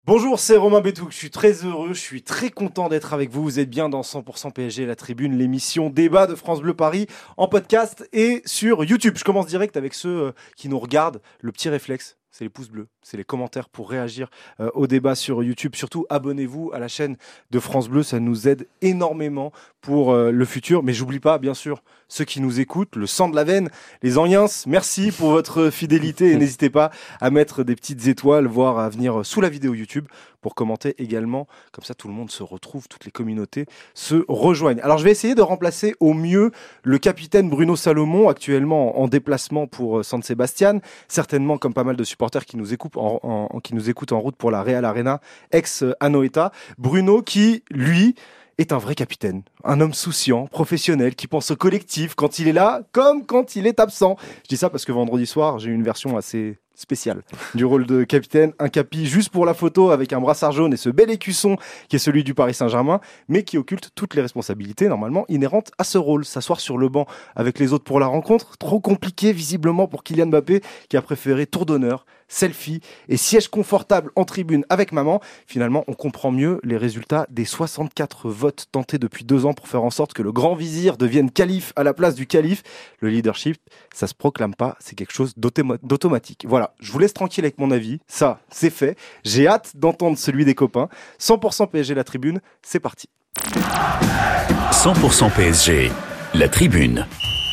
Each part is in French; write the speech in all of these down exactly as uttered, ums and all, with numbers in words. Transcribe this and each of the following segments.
Bonjour, c'est Romain Bétouk, je suis très heureux, je suis très content d'être avec vous. Vous êtes bien dans cent pour cent P S G, la tribune, l'émission débat de France Bleu Paris en podcast et sur YouTube. Je commence direct avec ceux qui nous regardent. Le petit réflexe, c'est les pouces bleus, c'est les commentaires pour réagir euh, au débat sur YouTube. Surtout, abonnez-vous à la chaîne de France Bleu, ça nous aide énormément pour euh, le futur. Mais j'oublie pas, bien sûr, ceux qui nous écoutent, le sang de la veine, les Agnens, merci pour votre fidélité et n'hésitez pas à mettre des petites étoiles, voire à venir sous la vidéo YouTube pour commenter également. Comme ça, tout le monde se retrouve, toutes les communautés se rejoignent. Alors, je vais essayer de remplacer au mieux le capitaine Bruno Salomon, actuellement en déplacement pour San Sebastian, certainement comme pas mal de supporters qui nous écoutent en, en, qui nous écoutent en route pour la Real Arena, ex-Anoeta. Bruno qui, lui, est un vrai capitaine, un homme souciant, professionnel, qui pense au collectif quand il est là, comme quand il est absent. Je dis ça parce que vendredi soir, j'ai eu une version assez spéciale du rôle de capitaine, un capi juste pour la photo avec un brassard jaune et ce bel écusson qui est celui du Paris Saint-Germain, mais qui occulte toutes les responsabilités normalement inhérentes à ce rôle. S'asseoir sur le banc avec les autres pour la rencontre, trop compliqué visiblement pour Kylian Mbappé qui a préféré tour d'honneur, selfie et siège confortable en tribune avec maman. Finalement, on comprend mieux les résultats des soixante-quatre votes tentés depuis deux ans pour faire en sorte que le grand vizir devienne calife à la place du calife. Le leadership, ça se proclame pas, c'est quelque chose d'automatique. Voilà, je vous laisse tranquille avec mon avis, ça, c'est fait. J'ai hâte d'entendre celui des copains. cent pour cent P S G la tribune, c'est parti. cent pour cent P S G, la tribune.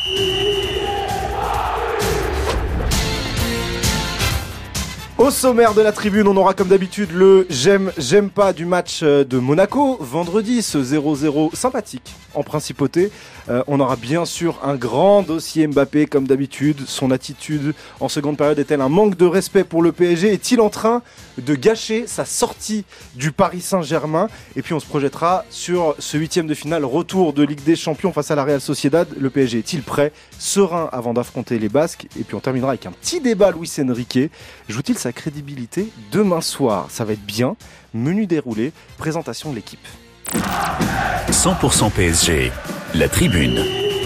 Au sommaire de la tribune, on aura comme d'habitude le j'aime, j'aime pas du match de Monaco. Vendredi, ce zéro zéro sympathique en principauté. Euh, on aura bien sûr un grand dossier Mbappé comme d'habitude. Son attitude en seconde période est-elle un manque de respect pour le P S G? Est-il en train de gâcher sa sortie du Paris Saint-Germain? Et puis on se projettera sur ce huitième de finale, retour de Ligue des Champions face à la Real Sociedad. Le P S G est-il prêt, serein avant d'affronter les Basques? Et puis on terminera avec un petit débat Luis Enrique. Joue-t-il sa crédibilité demain soir? Ça va être bien. Menu déroulé, présentation de l'équipe. cent pour cent P S G, la tribune.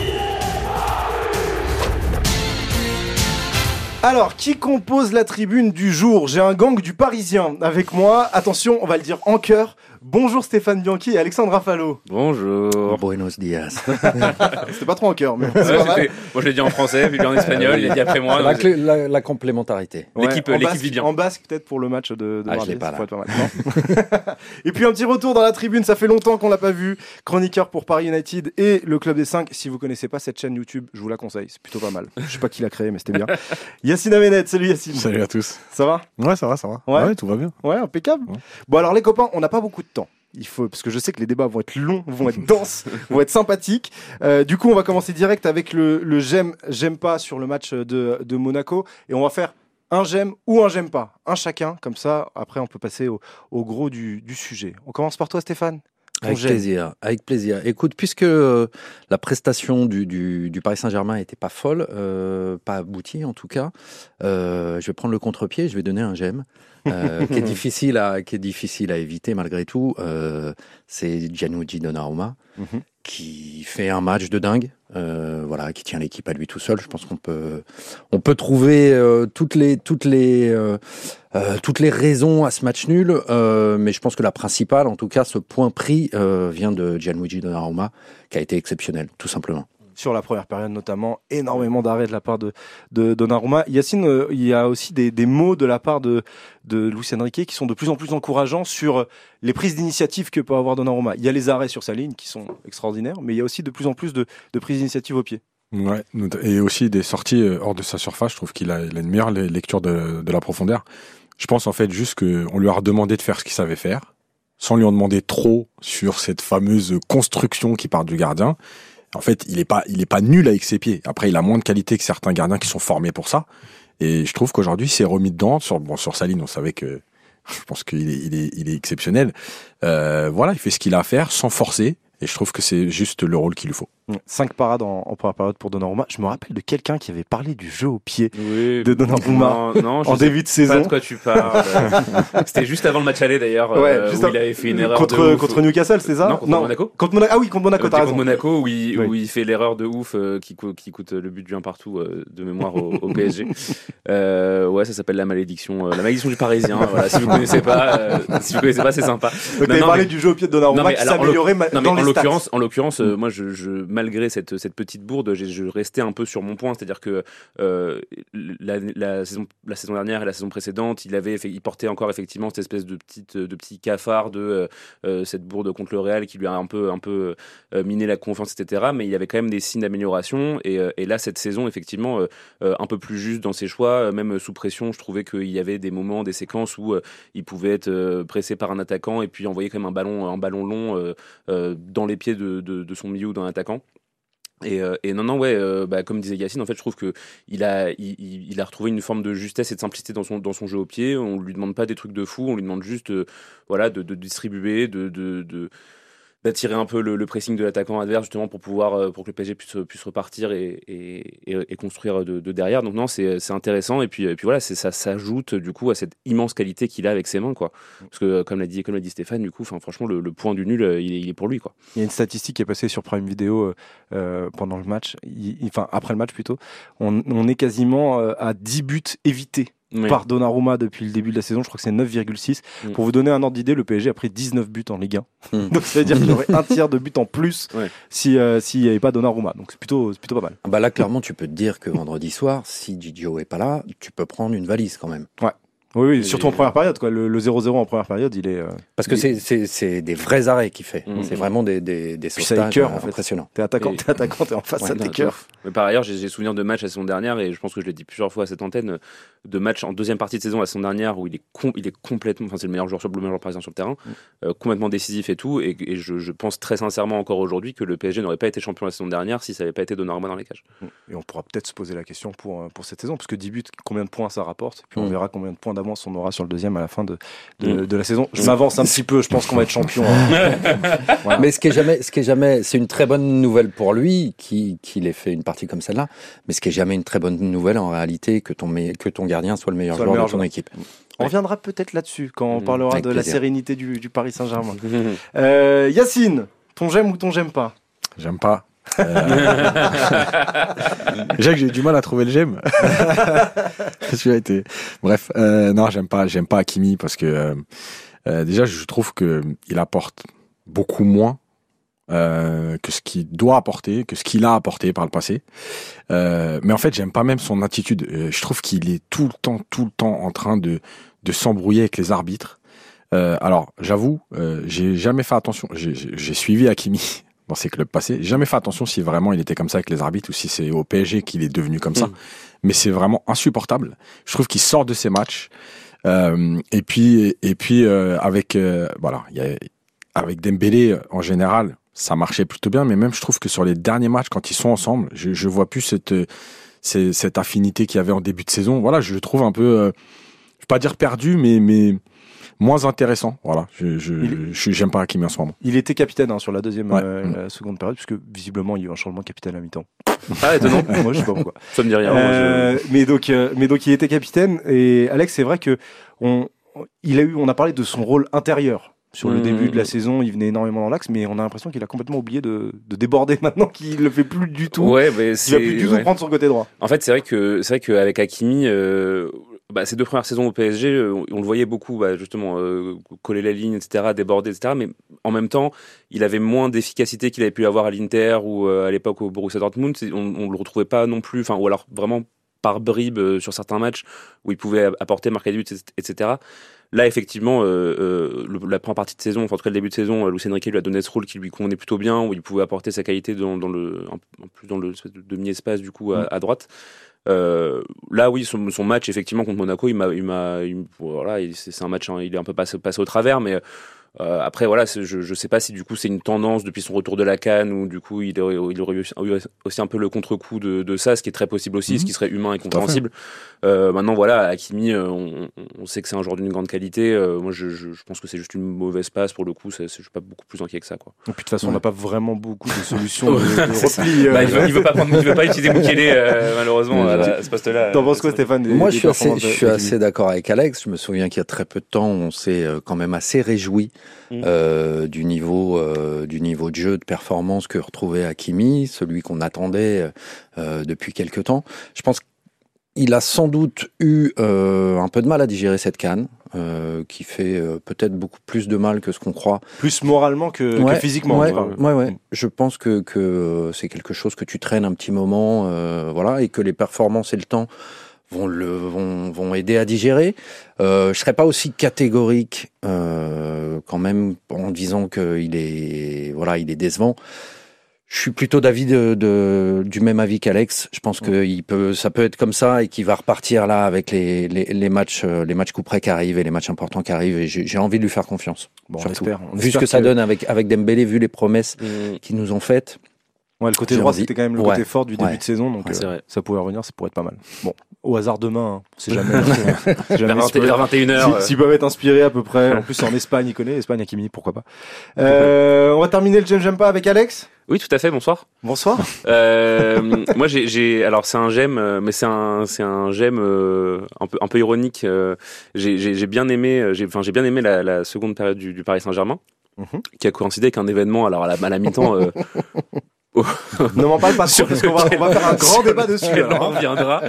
Alors, qui compose la tribune du jour? J'ai un gang du Parisien avec moi. Attention, on va le dire en chœur. Bonjour Stéphane Bianchi et Alexandre Rafalo. Bonjour. Buenos dias. C'était pas trop en chœur, mais c'est Ouais, pas mal. fait, moi je l'ai dit en français, puis en espagnol, il l'a dit après moi. La, donc clé- la, la complémentarité. Ouais, l'équipe- en l'équipe basque- vit bien. En basque, peut-être pour le match de, de Ah, je mardi, l'ai pas, ça là. pourrait être pas mal. Non. Et puis un petit retour dans la tribune, ça fait longtemps qu'on l'a pas vu. Chroniqueur pour Paris United et le Club des cinq. Si vous connaissez pas cette chaîne YouTube, je vous la conseille, c'est plutôt pas mal. Je sais pas qui l'a créé, mais c'était bien. Yacine Amenet, salut Yacine. Salut à tous. Ça va? Ouais, ça va, ça va. Ouais. Ouais, tout va bien. Ouais, impeccable. Ouais. Bon alors les copains, on n'a pas beaucoup de temps. Il faut, parce que je sais que les débats vont être longs, vont être denses, vont être sympathiques. Euh, du coup, on va commencer direct avec le, le j'aime, j'aime pas sur le match de, de Monaco. Et on va faire un j'aime ou un j'aime pas. Un chacun, comme ça, après on peut passer au, au gros du, du sujet. On commence par toi Stéphane. Ton Avec j'aime. plaisir, avec plaisir. Écoute, puisque euh, la prestation du, du, du Paris Saint-Germain n'était pas folle, euh, pas aboutie en tout cas, euh, je vais prendre le contre-pied, je vais donner un j'aime. Euh, qui est difficile à qui est difficile à éviter malgré tout. Euh, c'est Gianluigi Donnarumma Mhm. qui fait un match de dingue. Euh, voilà, qui tient l'équipe à lui tout seul. Je pense qu'on peut on peut trouver euh, toutes les toutes les euh, euh, toutes les raisons à ce match nul, euh, mais je pense que la principale, en tout cas, ce point pris euh, vient de Gianluigi Donnarumma, qui a été exceptionnel, tout simplement. Sur la première période notamment, énormément d'arrêts de la part de, de Donnarumma. Yacine, euh, il y a aussi des, des mots de la part de, de Luis Enrique qui sont de plus en plus encourageants sur les prises d'initiative que peut avoir Donnarumma. Il y a les arrêts sur sa ligne qui sont extraordinaires, mais il y a aussi de plus en plus de, de prises d'initiative au pied. Ouais. Et aussi des sorties euh, hors de sa surface. Je trouve qu'il a, il a une meilleure le- lecture de, de la profondeur. Je pense en fait juste qu'on lui a redemandé de faire ce qu'il savait faire, sans lui en demander trop sur cette fameuse construction qui part du gardien. En fait, il est pas, il est pas nul avec ses pieds. Après, il a moins de qualité que certains gardiens qui sont formés pour ça. Et je trouve qu'aujourd'hui, il s'est remis dedans. Sur, bon, sur sa ligne, on savait que, je pense qu'il est, il est, il est exceptionnel. Euh, voilà, il fait ce qu'il a à faire sans forcer. Et je trouve que c'est juste le rôle qu'il lui faut. cinq parades en, en première période pour Donnarumma. Je me rappelle de quelqu'un qui avait parlé du jeu au pied Oui, de Donnarumma non, non, je en sais début de pas saison. de quoi tu parles. C'était juste avant le match aller d'ailleurs, Ouais, euh, juste où à- il avait fait une erreur contre, de ouf. contre Newcastle, c'est ça? Non, contre Monaco. Contre Monaco. Ah oui, contre Monaco, Euh, t'as contre raison. Monaco où il, Oui. où il fait l'erreur de ouf euh, qui, co- qui coûte le but du un partout euh, de mémoire au, au P S G. Euh, ouais, ça s'appelle la malédiction, euh, la malédiction du Parisien. Voilà, si vous connaissez pas, euh, si vous connaissez pas, c'est sympa. Donc Non, t'avais non, parlé mais- du jeu au pied de Donnarumma Non, mais qui alors, en s'améliorait ma- Non, mais dans en les stats. l'occurrence, en l'occurrence, euh, moi, je, je, malgré cette, cette petite bourde, j'ai, je restais un peu sur mon point, c'est-à-dire que euh, la, la, saison, la saison dernière et la saison précédente, il avait, il portait encore effectivement cette espèce de petite, de petit cafard de euh, cette bourde contre le Real qui lui a un peu, un peu euh, miné la confiance, et cetera. Mais il y avait quand même des signes d'amélioration. Et, euh, et là, cette saison, effectivement, euh, euh, un peu plus juste dans ses choix, euh, même sous pression, je trouvais qu'il y avait des moments, des séquences où euh, il pouvait être euh, pressé par un attaquant et puis envoyer quand même un ballon, un ballon long euh, euh, dans les pieds de, de, de son milieu ou d'un attaquant. Et, euh, et non, non, ouais, euh, bah, comme disait Yacine, en fait, je trouve que il a, il, il a retrouvé une forme de justesse et de simplicité dans son, dans son jeu au pied. On lui demande pas des trucs de fou, on lui demande juste, euh, voilà, de, de distribuer, de, de, de d'attirer un peu le, le pressing de l'attaquant adverse justement pour pouvoir euh, pour que le P S G puisse, puisse repartir et, et, et, et construire de, de derrière. Donc non, c'est, c'est intéressant et puis, et puis voilà, c'est, ça s'ajoute du coup à cette immense qualité qu'il a avec ses mains, quoi. Parce que comme l'a dit, comme l'a dit Stéphane, du coup, franchement, le, le point du nul, il est, il est pour lui, quoi. Il y a une statistique qui est passée sur Prime Video euh, pendant le match, il, enfin après le match plutôt. On, on est quasiment euh, à dix buts évités. Oui. Par Donnarumma depuis le début de la saison, je crois que c'est neuf virgule six. Mm. Pour vous donner un ordre d'idée, le P S G a pris dix-neuf buts en Ligue un. Mm. Donc ça veut dire qu'il y aurait un tiers de buts en plus ouais. si euh, s'il n'y avait pas Donnarumma. Donc c'est plutôt, c'est plutôt pas mal. Bah là, clairement, tu peux te dire que vendredi soir, si Gigio est pas là, tu peux prendre une valise quand même. Ouais. Oui, oui, surtout en première période, quoi. Le, le zéro zéro en première période, il est. Euh, Parce que il... c'est, c'est, c'est des vrais arrêts qu'il fait. Mmh. C'est vraiment des, des, des sautages cœur, impressionnants. En fait. T'es attaquant, et... t'es attaquant, t'es en face, ouais, ça t'es cœur. Mais par ailleurs, j'ai, j'ai souvenir de matchs la saison dernière, et je pense que je l'ai dit plusieurs fois à cette antenne, de matchs en deuxième partie de saison la saison dernière où il est, com- il est complètement. Enfin, c'est le meilleur joueur sur le meilleur joueur parisien sur le terrain, mmh. euh, complètement décisif et tout. Et, et je, je pense très sincèrement encore aujourd'hui que le P S G n'aurait pas été champion la saison dernière si ça n'avait pas été Donnarumma dans les cages. Et on pourra peut-être se poser la question pour, pour cette saison, parce que dix buts, combien de points ça rapporte, puis on mmh. verra combien de points d'avance on aura sur le deuxième à la fin de, de, mmh. de la saison. Je m'avance un petit peu, je pense qu'on va être champion. Hein. Voilà. Mais ce qui est jamais, ce qui est jamais, c'est une très bonne nouvelle pour lui qui, qu'il ait fait une partie comme celle-là. Mais ce qui est jamais une très bonne nouvelle en réalité que ton, me, que ton gardien soit le meilleur soit joueur le meilleur de ton joueur. Équipe. On reviendra peut-être là-dessus quand on mmh. parlera Avec de plaisir. La sérénité du, du Paris Saint-Germain. Mmh. euh, Yacine, ton j'aime ou ton j'aime pas? J'aime pas. Euh... Déjà que j'ai du mal à trouver le j'aime. Celui-là était... Bref, euh, non, j'aime pas, j'aime pas Hakimi parce que euh, euh, déjà je trouve que il apporte beaucoup moins euh, que ce qu'il doit apporter, que ce qu'il a apporté par le passé. Euh, mais en fait, j'aime pas même son attitude. Euh, je trouve qu'il est tout le temps, tout le temps en train de de s'embrouiller avec les arbitres. Euh, alors, j'avoue, euh, j'ai jamais fait attention. J'ai, j'ai, j'ai suivi Hakimi dans ses clubs passés. J'ai jamais fait attention si vraiment il était comme ça avec les arbitres ou si c'est au P S G qu'il est devenu comme ça. Mmh. Mais c'est vraiment insupportable. Je trouve qu'il sort de ses matchs. Euh, et puis, et puis euh, avec euh, voilà, y a, avec Dembélé en général, ça marchait plutôt bien. Mais même je trouve que sur les derniers matchs, quand ils sont ensemble, je, je vois plus cette, cette cette affinité qu'il y avait en début de saison. Voilà, je le trouve un peu, euh, je vais pas dire perdu, mais mais moins intéressant, voilà. Je, je, il, je j'aime pas Hakimi en ce moment. Il était capitaine hein, sur la deuxième, ouais. euh, mmh. la seconde période, puisque visiblement il y a eu un changement de capitaine à mi-temps. Ah étonnant. Moi je sais pas pourquoi. Ça me dit rien. Euh, moi, je... Mais donc, euh, mais donc il était capitaine et Alex, c'est vrai que on, il a eu, on a parlé de son rôle intérieur. Sur le mmh. début de la saison, il venait énormément dans l'axe, mais on a l'impression qu'il a complètement oublié de, de déborder maintenant, qu'il le fait plus du tout. Ouais, mais il va plus du tout ouais. prendre son côté droit. En fait, c'est vrai que c'est vrai qu'avec Hakimi, euh, bah, ces deux premières saisons au P S G, on, on le voyait beaucoup, bah, justement, euh, coller la ligne, et cetera, déborder, et cetera. Mais en même temps, il avait moins d'efficacité qu'il avait pu avoir à l'Inter ou euh, à l'époque au Borussia Dortmund. On, on le retrouvait pas non plus, enfin, ou alors vraiment par bribes euh, sur certains matchs où il pouvait apporter, marquer des buts, et cetera. Là, effectivement, euh, euh, le, la première partie de saison, enfin, en tout cas le début de saison, Luis Enrique lui a donné ce rôle qui lui convenait plutôt bien, où il pouvait apporter sa qualité dans, dans le, en plus dans le demi-espace du coup à, à droite. Euh, là, oui, son, son match effectivement contre Monaco, il m'a, il m'a, il, voilà, il, c'est, c'est un match, hein, il est un peu passé, passé au travers, mais Euh, après voilà, c'est, je je sais pas si du coup c'est une tendance depuis son retour de la CAN ou du coup il aurait, il aurait eu aussi un peu le contre-coup de, de ça, ce qui est très possible aussi, mmh. ce qui serait humain et compréhensible. Euh, maintenant voilà, Hakimi, on, on sait que c'est un joueur d'une grande qualité. Euh, moi je, je, je pense que c'est juste une mauvaise passe pour le coup. C'est, c'est, je suis pas beaucoup plus inquiet que ça quoi. Et puis de toute façon, ouais. on n'a pas vraiment beaucoup de solutions de, de repli. Euh... Bah, il, veut, il veut pas prendre, il veut pas utiliser Mukele euh, malheureusement à, à ce poste-là. T'en penses quoi Stéphane des, Moi des je suis assez, je suis de... assez d'accord avec Alex. Je me souviens qu'il y a très peu de temps, on s'est quand même assez réjoui mmh. euh, du niveau euh, du niveau de jeu, de performance que retrouvait Hakimi, celui qu'on attendait euh, depuis quelque temps. Je pense qu'il a sans doute eu euh, un peu de mal à digérer cette CAN, euh, qui fait euh, peut-être beaucoup plus de mal que ce qu'on croit. Plus moralement que, ouais, que physiquement. Ouais, ouais, ouais. Mmh. Je pense que que c'est quelque chose que tu traînes un petit moment, euh, voilà, et que les performances et le temps vont le vont vont aider à digérer. Euh, je serais pas aussi catégorique euh, quand même en disant que il est voilà il est décevant. Je suis plutôt d'avis de, de du même avis qu'Alex. Je pense que il peut ça peut être comme ça et qu'il va repartir là avec les les, les matchs les matchs coup près qui arrivent et les matchs importants qui arrivent et j'ai, j'ai envie de lui faire confiance. Bon, surtout. on espère, on vu espère ce que, que ça donne avec avec Dembélé, vu les promesses mmh. qu'ils nous ont faites. Ouais, le côté droit, c'était quand même le ouais. côté fort du début ouais. de saison, donc ouais, euh, ça pourrait revenir, ça pourrait être pas mal. Bon, au hasard demain, hein. C'est jamais. c'est jamais vers vingt et une heures. S'ils si, si peuvent être inspirés à peu près. En plus, en Espagne, il connaît. Espagne, Hakimi, pourquoi pas. Euh, on va terminer le J'aime, j'aime pas avec Alex. Oui, tout à fait. Bonsoir. Bonsoir. Euh, moi, j'ai, j'ai, alors c'est un j'aime, mais c'est un, c'est un j'aime euh, un peu, un peu ironique. Euh, j'ai, j'ai, j'ai bien aimé, j'ai, enfin, j'ai bien aimé la, la seconde période du, du Paris Saint-Germain, mm-hmm. qui a coïncidé avec un événement. Alors à la, à la mi-temps. Euh, Oh. Ne m'en parle pas trop parce qu'on va, on va faire un grand débat dessus. Alors. On reviendra.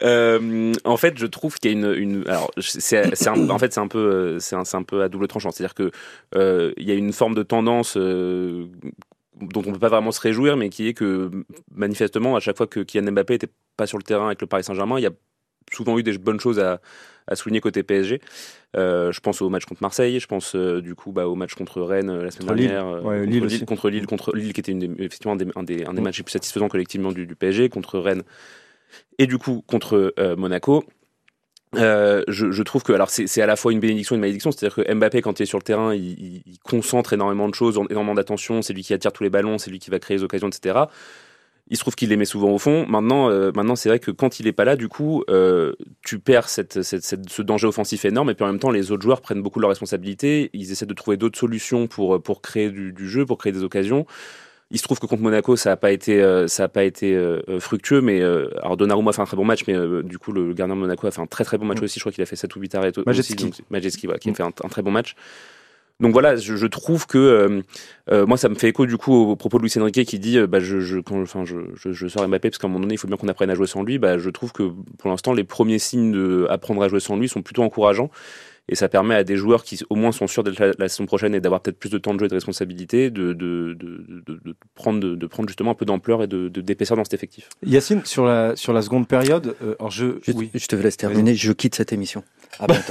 Euh, en fait, je trouve qu'il y a une, une alors c'est, c'est un, en fait c'est un peu, c'est un, c'est un peu à double tranchant. C'est-à-dire que euh, il y a une forme de tendance euh, dont on peut pas vraiment se réjouir, mais qui est que manifestement à chaque fois que Kylian Mbappé était pas sur le terrain avec le Paris Saint-Germain, il y a souvent eu des bonnes choses à, à souligner côté P S G. Euh, je pense au match contre Marseille, je pense euh, du coup bah, au match contre Rennes euh, la semaine contre dernière, Lille. Euh, ouais, contre, Lille Lille, contre Lille, contre Lille qui était une des, effectivement un des, un des, un des mmh. matchs les plus satisfaisants collectivement du, du P S G, contre Rennes et du coup contre euh, Monaco. Euh, je, je trouve que alors c'est, c'est à la fois une bénédiction et une malédiction, c'est-à-dire que Mbappé quand il est sur le terrain, il, il, il concentre énormément de choses, énormément d'attention, c'est lui qui attire tous les ballons, c'est lui qui va créer les occasions, et cetera. Il se trouve qu'il les met souvent au fond. Maintenant, euh, maintenant, c'est vrai que quand il est pas là, du coup, euh, tu perds cette, cette, cette, ce danger offensif énorme. Et puis en même temps, les autres joueurs prennent beaucoup leurs responsabilités. Ils essaient de trouver d'autres solutions pour pour créer du, du jeu, pour créer des occasions. Il se trouve que contre Monaco, ça a pas été, euh, ça a pas été euh, fructueux. Mais euh, alors Donnarumma a fait un très bon match, mais euh, du coup, le gardien de Monaco a fait un très très bon match mmh. aussi. Je crois qu'il a fait sept ou huit arrêts. Majewski, Majewski, ouais, qui mmh. a fait un, un très bon match. Donc voilà, je, je trouve que euh, euh, moi ça me fait écho du coup au, au propos de Luis Enrique qui dit euh, bah je je quand enfin je, je je sors Mbappé parce qu'à un moment donné il faut bien qu'on apprenne à jouer sans lui. Bah je trouve que pour l'instant les premiers signes de apprendre à jouer sans lui sont plutôt encourageants et ça permet à des joueurs qui au moins sont sûrs d'être la, la saison prochaine et d'avoir peut-être plus de temps de jeu et de responsabilité de de de de, de prendre de, de prendre justement un peu d'ampleur et de, de d'épaisseur dans cet effectif. Yacine, sur la sur la seconde période, euh, alors je je, oui. je te laisse terminer, je quitte cette émission. À bientôt.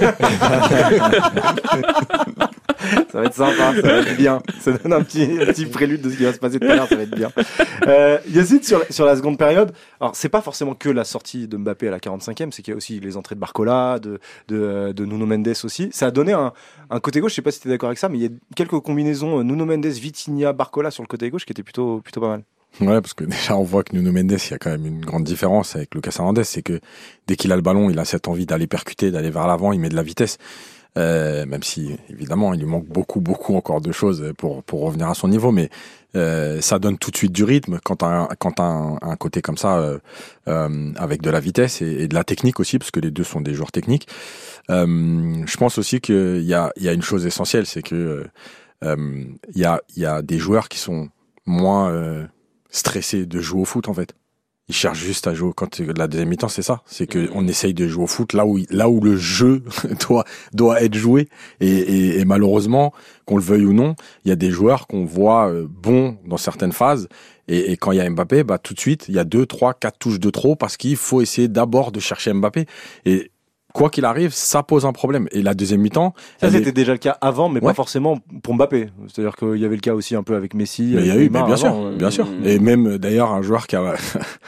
Ça va être sympa, ça va être bien. Ça donne un petit, un petit prélude de ce qui va se passer tout à l'heure, ça va être bien. Euh, Yacine, sur, sur la seconde période, alors c'est pas forcément que la sortie de Mbappé à la quarante-cinquième, c'est qu'il y a aussi les entrées de Barcola, de, de, de Nuno Mendes aussi. Ça a donné un, un côté gauche, je sais pas si tu es d'accord avec ça, mais il y a quelques combinaisons Nuno Mendes, Vitinha, Barcola sur le côté gauche qui étaient plutôt, plutôt pas mal. Ouais, parce que déjà on voit que Nuno Mendes, il y a quand même une grande différence avec Lucas Hernandez, c'est que dès qu'il a le ballon, il a cette envie d'aller percuter, d'aller vers l'avant, il met de la vitesse. Euh, même si évidemment il lui manque beaucoup beaucoup encore de choses pour pour revenir à son niveau, mais euh, ça donne tout de suite du rythme quand un quand un, un côté comme ça euh, euh, avec de la vitesse et, et de la technique aussi, parce que les deux sont des joueurs techniques. Euh, je pense aussi qu'il y a il y a une chose essentielle, c'est que euh, il y a il y a des joueurs qui sont moins euh, stressés de jouer au foot en fait. Ils cherchent juste à jouer. Quand la deuxième mi-temps, c'est ça, c'est que on essaye de jouer au foot là où là où le jeu doit doit être joué. Et, et, et malheureusement, qu'on le veuille ou non, il y a des joueurs qu'on voit bons dans certaines phases. Et, et quand il y a Mbappé, bah tout de suite, il y a deux, trois, quatre touches de trop parce qu'il faut essayer d'abord de chercher Mbappé. Et quoi qu'il arrive, ça pose un problème. Et la deuxième mi-temps... Ça, c'était est... déjà le cas avant, mais ouais. pas forcément pour Mbappé. C'est-à-dire qu'il y avait le cas aussi un peu avec Messi. Mais il y a eu, mais bien sûr, avant. bien sûr. Et même, d'ailleurs, un joueur qui a,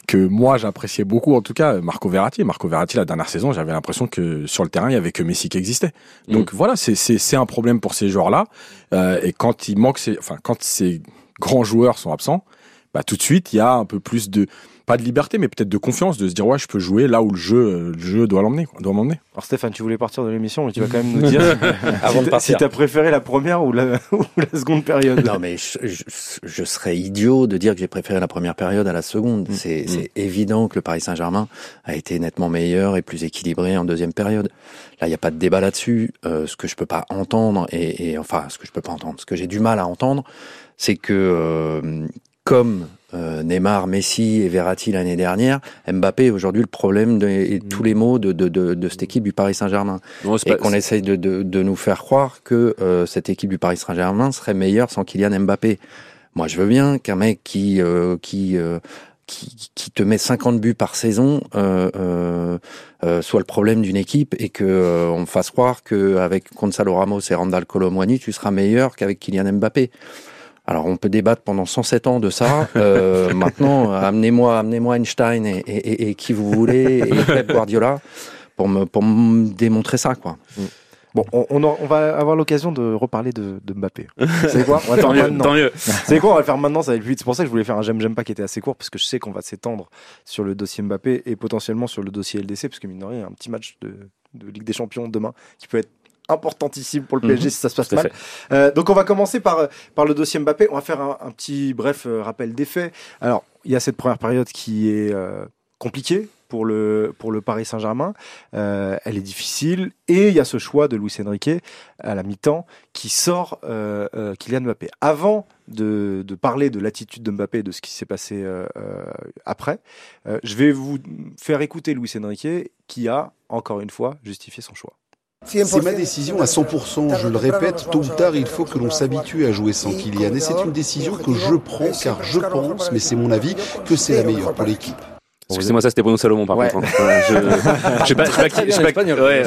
que moi j'appréciais beaucoup, en tout cas, Marco Verratti. Marco Verratti, la dernière saison, j'avais l'impression que sur le terrain, il y avait que Messi qui existait. Donc mmh. voilà, c'est, c'est, c'est un problème pour ces joueurs-là. Euh, et quand il manque, ces, enfin, quand ces grands joueurs sont absents, bah, tout de suite, il y a un peu plus de, pas de liberté, mais peut-être de confiance, de se dire, ouais, je peux jouer là où le jeu, le jeu doit l'emmener, doit m'emmener. Alors Stéphane, tu voulais partir de l'émission, mais tu vas quand même nous dire avant de partir, si t'as préféré la première ou la, ou la seconde période. Non, mais je, je, je serais idiot de dire que j'ai préféré la première période à la seconde. Mmh. C'est, mmh. c'est évident que le Paris Saint-Germain a été nettement meilleur et plus équilibré en deuxième période. Là, il n'y a pas de débat là-dessus. Euh, ce que je peux pas entendre, et, et enfin, ce que je peux pas entendre, ce que j'ai du mal à entendre, c'est que euh, comme Euh, Neymar, Messi et Verratti l'année dernière, Mbappé est aujourd'hui le problème de, et mmh. tous les maux de, de, de, de cette équipe du Paris Saint-Germain. Non, et pas, qu'on c'est... essaye de, de, de nous faire croire que euh, cette équipe du Paris Saint-Germain serait meilleure sans Kylian Mbappé. Moi, je veux bien qu'un mec qui euh, qui, euh, qui qui te met cinquante buts par saison euh, euh, euh, soit le problème d'une équipe et que euh, on me fasse croire qu'avec Gonzalo Ramos et Randal Kolo Muani, tu seras meilleur qu'avec Kylian Mbappé. Alors, on peut débattre pendant cent sept ans de ça. Euh, maintenant, amenez-moi, amenez-moi Einstein et, et, et, et qui vous voulez, et Pep Guardiola, pour me, pour me démontrer ça, quoi. Bon, on, on, on va avoir l'occasion de reparler de, de Mbappé. C'est quoi? On va faire maintenant. Tant mieux. C'est quoi? On va le faire maintenant, ça va être vite. C'est pour ça que je voulais faire un j'aime, j'aime pas qui était assez court, parce que je sais qu'on va s'étendre sur le dossier Mbappé et potentiellement sur le dossier L D C, parce que mine de rien, il y a un petit match de, de Ligue des Champions demain qui peut être importantissime pour le P S G mmh, si ça se passe mal. Euh, donc on va commencer par par le dossier Mbappé. On va faire un, un petit bref euh, rappel des faits. Alors il y a cette première période qui est euh, compliquée pour le pour le Paris Saint-Germain. Euh, elle est difficile et il y a ce choix de Luis Enrique à la mi-temps qui sort euh, euh, Kylian Mbappé. Avant de de parler de l'attitude de Mbappé et de ce qui s'est passé euh, euh, après, euh, je vais vous faire écouter Luis Enrique qui a encore une fois justifié son choix. C'est ma décision à cent pour cent, je le répète, tôt ou tard il faut que l'on s'habitue à jouer sans Kylian et c'est une décision que je prends car je pense, mais c'est mon avis, que c'est la meilleure pour l'équipe. Excusez-moi, ça c'était Bruno Salomon par ouais. contre. Hein. Je je sais pas, je sais pas qui, je sais pas espagnol. Ouais,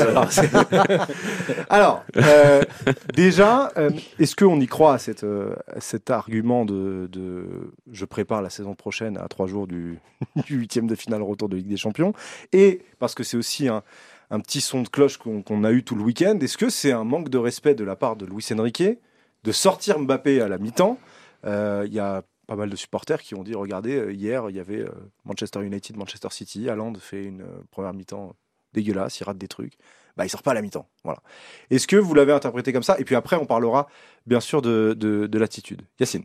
alors, euh, déjà, euh, est-ce qu'on y croit à cette, euh, cet argument de, de je prépare la saison prochaine à trois jours du, du huitième de finale retour de Ligue des Champions, et parce que c'est aussi un un petit son de cloche qu'on, qu'on a eu tout le week-end. Est-ce que c'est un manque de respect de la part de Luis Enrique de sortir Mbappé à la mi-temps? Il euh, y a pas mal de supporters qui ont dit, regardez, hier, il y avait euh, Manchester United, Manchester City, Haaland fait une euh, première mi-temps dégueulasse, il rate des trucs. Bah, il sort pas à la mi-temps. Voilà. Est-ce que vous l'avez interprété comme ça? Et puis après, on parlera bien sûr de, de, de l'attitude. Yacine.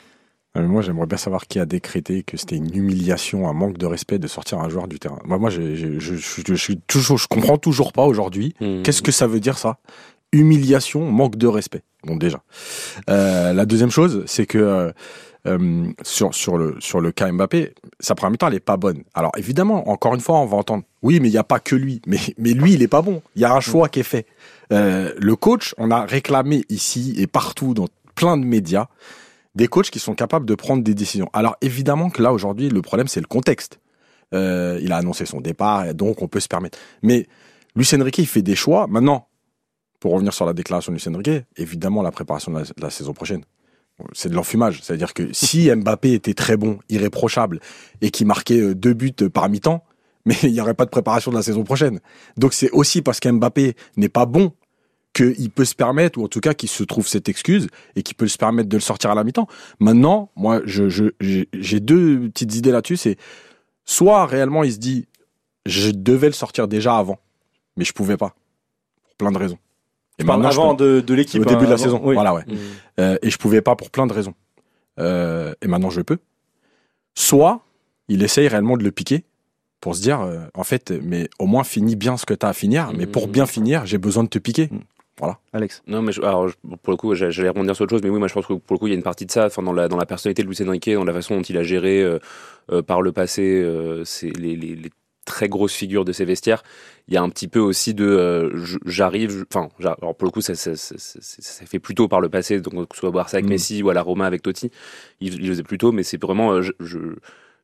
Moi, j'aimerais bien savoir qui a décrété que c'était une humiliation, un manque de respect de sortir un joueur du terrain. Moi, moi, je, je, je, je, je suis toujours, je comprends toujours pas aujourd'hui. Mmh. Qu'est-ce que ça veut dire ça? Humiliation, manque de respect. Bon, déjà. Euh, la deuxième chose, c'est que euh, euh, sur sur le sur le cas Mbappé, sa première mi-temps, elle est pas bonne. Alors évidemment, encore une fois, on va entendre. Oui, mais il y a pas que lui. Mais mais lui, il est pas bon. Il y a un choix mmh. qui est fait. Euh, le coach, on a réclamé ici et partout dans plein de médias. Des coachs qui sont capables de prendre des décisions. Alors évidemment que là aujourd'hui le problème c'est le contexte. Euh, il a annoncé son départ et donc on peut se permettre. Mais Luis Enrique il fait des choix. Maintenant, pour revenir sur la déclaration de Luis Enrique, évidemment la préparation de la, de la saison prochaine, c'est de l'enfumage. C'est-à-dire que si Mbappé était très bon, irréprochable et qu'il marquait deux buts par mi-temps, mais il n'y aurait pas de préparation de la saison prochaine. Donc c'est aussi parce qu'Mbappé n'est pas bon qu'il peut se permettre, ou en tout cas qu'il se trouve cette excuse, et qu'il peut se permettre de le sortir à la mi-temps. Maintenant, moi, je, je, j'ai, j'ai deux petites idées là-dessus, c'est soit réellement il se dit, je devais le sortir déjà avant, mais je pouvais pas, pour plein de raisons. Et maintenant, avant peux, de, de l'équipe. Au début hein, de la avant, saison, oui. voilà, ouais. Mmh. Euh, et je pouvais pas pour plein de raisons. Euh, et maintenant, je peux. Soit, il essaye réellement de le piquer, pour se dire, euh, en fait, mais au moins finis bien ce que tu as à finir, mais pour bien finir, j'ai besoin de te piquer. Mmh. Voilà, Alex. Non, mais je, alors, je, pour le coup, j'allais rebondir sur autre chose, mais oui, moi je pense que pour le coup, il y a une partie de ça, enfin, dans la dans la personnalité de Luis Enrique, dans la façon dont il a géré euh, euh, par le passé euh, c'est les, les, les très grosses figures de ses vestiaires. Il y a un petit peu aussi de euh, j'arrive, enfin, alors pour le coup, ça, ça, ça, ça, ça fait plutôt par le passé, donc que ce soit Barça avec mmh. Messi ou à la Roma avec Totti, il, il faisait plutôt, mais c'est vraiment, euh, je, je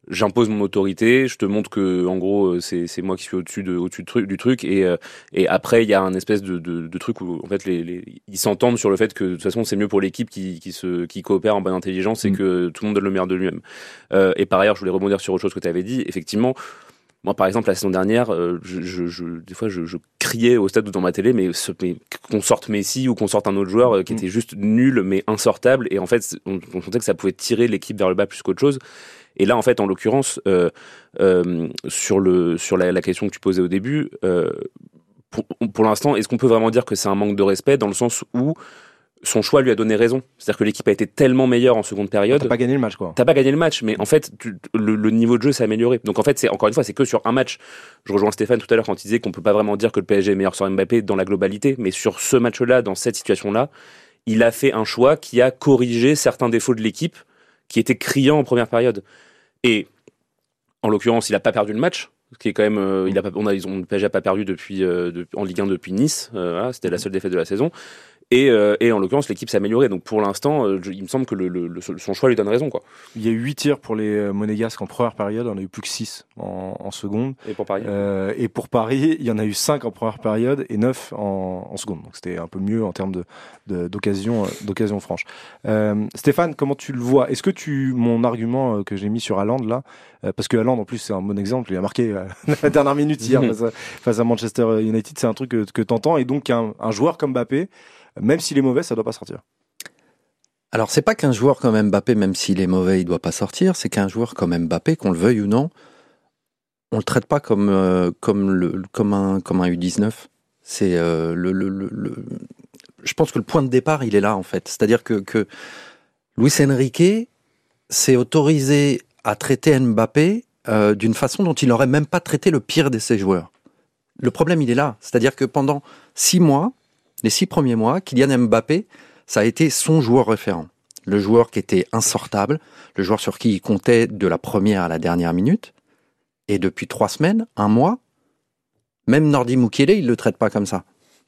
J'impose mon autorité, je te montre que en gros c'est c'est moi qui suis au-dessus de au-dessus du truc du truc et euh, et après il y a un espèce de, de de truc où en fait les, les ils s'entendent sur le fait que de toute façon c'est mieux pour l'équipe qui qui se qui coopère en bonne intelligence et mmh. que tout le monde donne le meilleur de lui-même. Euh, et par ailleurs, je voulais rebondir sur autre chose que tu avais dit. Effectivement, moi par exemple la saison dernière, euh, je, je, je des fois je, je criais au stade ou dans ma télé mais, ce, mais qu'on sorte Messi ou qu'on sorte un autre joueur euh, qui mmh. était juste nul mais insortable et en fait on, on sentait que ça pouvait tirer l'équipe vers le bas plus qu'autre chose. Et là, en fait, en l'occurrence, euh, euh, sur, le, sur la, la question que tu posais au début, euh, pour, pour l'instant, est-ce qu'on peut vraiment dire que c'est un manque de respect dans le sens où son choix lui a donné raison ? C'est-à-dire que l'équipe a été tellement meilleure en seconde période. T'as pas gagné le match, quoi. T'as pas gagné le match, mais en fait, tu, le, le niveau de jeu s'est amélioré. Donc en fait, c'est encore une fois, c'est que sur un match. Je rejoins Stéphane tout à l'heure quand il disait qu'on peut pas vraiment dire que le P S G est meilleur sur Mbappé dans la globalité, mais sur ce match-là, dans cette situation-là, il a fait un choix qui a corrigé certains défauts de l'équipe qui étaient criants en première période. Et en l'occurrence, il a pas perdu le match, ce qui est quand même, euh, il a pas, on a, ils ont, le P S G a pas perdu depuis, euh, de, en Ligue un depuis Nice. Euh, voilà, c'était la seule défaite de la saison. Et, euh, et en l'occurrence, l'équipe s'est améliorée. Donc pour l'instant, euh, il me semble que le, le, le, son choix lui donne raison, quoi. Il y a eu huit tirs pour les Monégasques en première période, on a eu plus que six en, en seconde. Et pour Paris euh, Et pour Paris, il y en a eu cinq en première période et neuf en, en seconde. Donc c'était un peu mieux en termes de, de, d'occasion, d'occasion franche. Euh, Stéphane, comment tu le vois ? Est-ce que tu, mon argument que j'ai mis sur Haaland là, euh, parce que Haaland en plus c'est un bon exemple, il a marqué euh, la dernière minute hier face à, face à Manchester United, c'est un truc que, que t'entends. Et donc un, un joueur comme Mbappé, même s'il est mauvais, ça doit pas sortir. Alors, c'est pas qu'un joueur comme Mbappé, même s'il est mauvais, il doit pas sortir. C'est qu'un joueur comme Mbappé, qu'on le veuille ou non, on le traite pas comme euh, comme le comme un comme un U dix-neuf. C'est euh, le, le, le, le. Je pense que le point de départ, il est là en fait. C'est-à-dire que que Luis Enrique s'est autorisé à traiter Mbappé euh, d'une façon dont il n'aurait même pas traité le pire de ses joueurs. Le problème, il est là. C'est-à-dire que pendant six mois. Les six premiers mois, Kylian Mbappé, ça a été son joueur référent. Le joueur qui était insortable, le joueur sur qui il comptait de la première à la dernière minute. Et depuis trois semaines, un mois, même Nordi Mukiele, il le traite pas comme ça.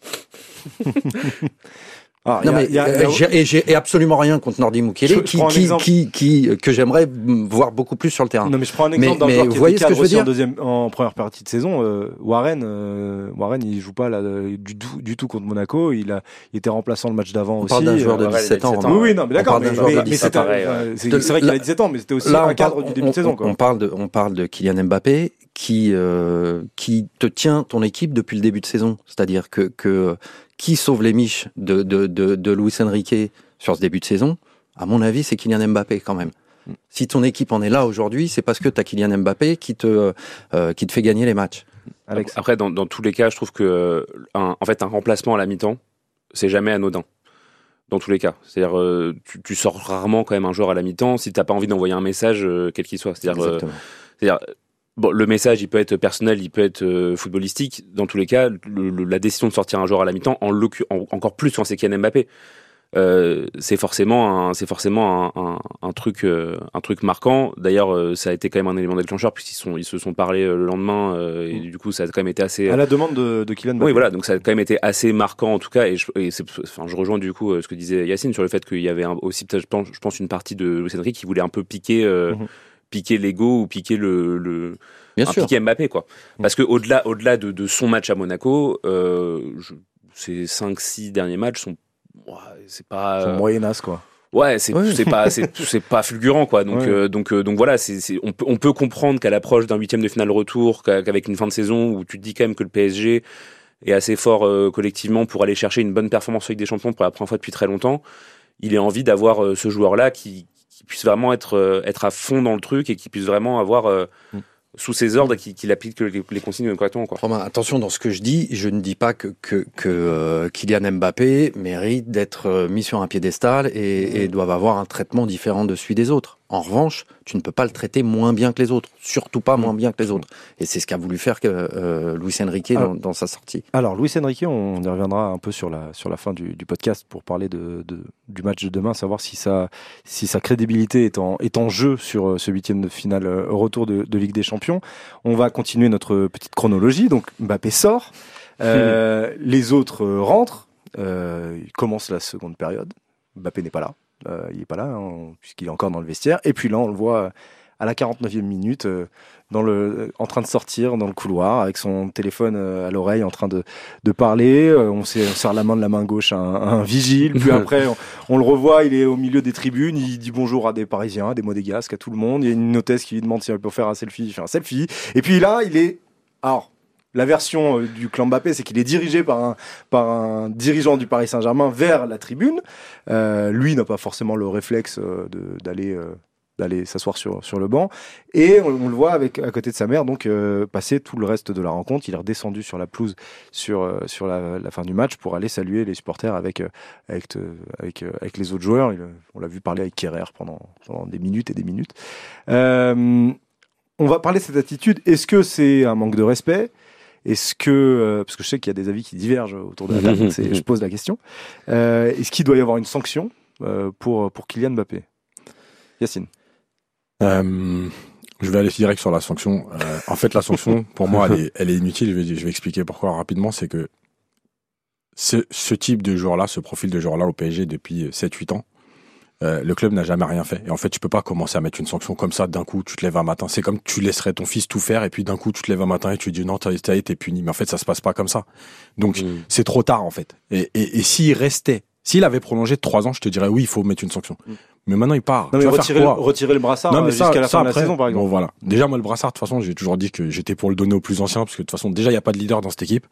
Ah, non, y a, mais, y a, y a... j'ai, et j'ai absolument rien contre Nordi Mukiele, qui, qui, qui, qui, que j'aimerais voir beaucoup plus sur le terrain. Non, mais je prends un exemple d'un joueur qui était cadre aussi en deuxième, en première partie de saison. Euh, Warren, euh, Warren, il joue pas là du tout, du tout contre Monaco. Il a, il était remplaçant le match d'avant on aussi. On parle d'un joueur de dix-sept ans. Oui, oui, non, mais d'accord. Mais, mais, mais c'était, euh, c'est, c'est vrai qu'il a dix-sept ans, mais c'était aussi là, un cadre parle, du début on, de saison. Quoi. On parle de, on parle de Kylian Mbappé qui, euh, qui te tient ton équipe depuis le début de saison. C'est-à-dire que, que qui sauve les miches de, de, de, de Luis Enrique sur ce début de saison, à mon avis, c'est Kylian Mbappé quand même. Mm. Si ton équipe en est là aujourd'hui, c'est parce que tu as Kylian Mbappé qui te, euh, qui te fait gagner les matchs. Alex. Après, dans, dans tous les cas, je trouve que un, en fait, un remplacement à la mi-temps, c'est jamais anodin. Dans tous les cas. C'est-à-dire, euh, tu, tu sors rarement quand même un joueur à la mi-temps si tu n'as pas envie d'envoyer un message, euh, quel qu'il soit. C'est-à-dire, euh, c'est-à-dire bon, le message, il peut être personnel, il peut être euh, footballistique. Dans tous les cas, le, le, la décision de sortir un joueur à la mi-temps, en, en, encore plus quand c'est Kylian Mbappé, euh, c'est forcément un, c'est forcément un, un, un truc, euh, un truc marquant. D'ailleurs, euh, ça a été quand même un élément déclencheur puisqu'ils sont, ils se sont parlé euh, le lendemain euh, et mmh. du coup, ça a quand même été assez. À la demande de, de Kylian Mbappé. Oui, voilà. Donc ça a quand même été assez marquant en tout cas. Et je, et c'est, enfin, je rejoins du coup euh, ce que disait Yacine sur le fait qu'il y avait un, aussi, je pense, je pense, une partie de Luis Enrique qui voulait un peu piquer, euh, mmh. piquer l'ego ou piquer le. le Bien un sûr. piqué Mbappé, quoi. Parce que au-delà, au-delà de, de son match à Monaco, euh, je, ces cinq six derniers matchs sont, ouais, c'est pas. Sont moyennas, quoi. Ouais, c'est, ouais. c'est pas, c'est, c'est pas fulgurant, quoi. Donc, ouais. euh, donc, euh, donc voilà, c'est, c'est, on peut, on peut comprendre qu'à l'approche d'un huitième de finale retour, qu'avec une fin de saison où tu te dis quand même que le P S G est assez fort euh, collectivement pour aller chercher une bonne performance avec des champions pour la première fois depuis très longtemps, il a envie d'avoir euh, ce joueur-là qui, qui puisse vraiment être, euh, être à fond dans le truc et qui puisse vraiment avoir euh, mm. sous ses ordres, qu'il, qu'il applique les, les consignes correctement, quoi. Romain, attention dans ce que je dis, je ne dis pas que, que, que euh, Kylian Mbappé mérite d'être mis sur un piédestal et, mmh. et doit avoir un traitement différent de celui des autres. En revanche, tu ne peux pas le traiter moins bien que les autres, surtout pas moins bien que les autres. Et c'est ce qu'a voulu faire que, euh, Luis Enrique alors, dans, dans sa sortie. Alors, Luis Enrique, on y reviendra un peu sur la, sur la fin du, du podcast pour parler de, de, du match de demain, savoir si sa, si sa crédibilité est en, est en jeu sur ce huitième de finale retour de, de Ligue des Champions. On va continuer notre petite chronologie. Donc, Mbappé sort, euh, les autres rentrent, euh, il commence la seconde période. Mbappé n'est pas là. Euh, il est pas là hein, puisqu'il est encore dans le vestiaire et puis là on le voit à la quarante-neuvième minute, euh, dans le, en train de sortir dans le couloir, avec son téléphone euh, à l'oreille, en train de, de parler. Euh, on, sait, on serre la main de la main gauche à un, à un vigile. Puis après, on, on le revoit, il est au milieu des tribunes, il dit bonjour à des Parisiens, à des Monégasques, à tout le monde. Il y a une hôtesse qui lui demande si elle peut faire un selfie. Il fait un selfie. Et puis là, il est... Alors, la version euh, du clan Mbappé, c'est qu'il est dirigé par un, par un dirigeant du Paris Saint-Germain vers la tribune. Euh, lui n'a pas forcément le réflexe euh, de, d'aller... Euh, d'aller s'asseoir sur, sur le banc, et on, on le voit avec, à côté de sa mère, donc euh, passer tout le reste de la rencontre. Il est redescendu sur la pelouse sur, euh, sur la, la fin du match pour aller saluer les supporters avec, euh, avec, euh, avec, euh, avec les autres joueurs. Il, on l'a vu parler avec Kerrer pendant, pendant des minutes et des minutes. Euh, on va parler de cette attitude. Est-ce que c'est un manque de respect ? Est-ce que, euh, parce que je sais qu'il y a des avis qui divergent autour de la table, c'est, je pose la question, euh, est-ce qu'il doit y avoir une sanction euh, pour, pour Kylian Mbappé ? Yacine. Euh, je vais aller direct sur la sanction. Euh, en fait, la sanction, pour moi, elle est, elle est inutile. Je vais, je vais expliquer pourquoi rapidement. C'est que ce, ce type de joueur-là, ce profil de joueur-là au P S G depuis sept huit ans, euh, le club n'a jamais rien fait. Et en fait, tu peux pas commencer à mettre une sanction comme ça d'un coup. Tu te lèves un matin. C'est comme tu laisserais ton fils tout faire et puis d'un coup, tu te lèves un matin et tu dis non, t'as été puni. Mais en fait, ça se passe pas comme ça. Donc, mmh. c'est trop tard en fait. Et, et, et s'il restait, s'il avait prolongé de trois ans, je te dirais oui, il faut mettre une sanction. Mmh. Mais maintenant, il part. Non, mais retirer, le, retirer le brassard non, mais jusqu'à ça, la fin ça, de après, la saison, par exemple. Bon, voilà. Déjà, moi, le brassard, de toute façon, j'ai toujours dit que j'étais pour le donner aux plus anciens, parce que de toute façon, déjà, il n'y a pas de leader dans cette équipe.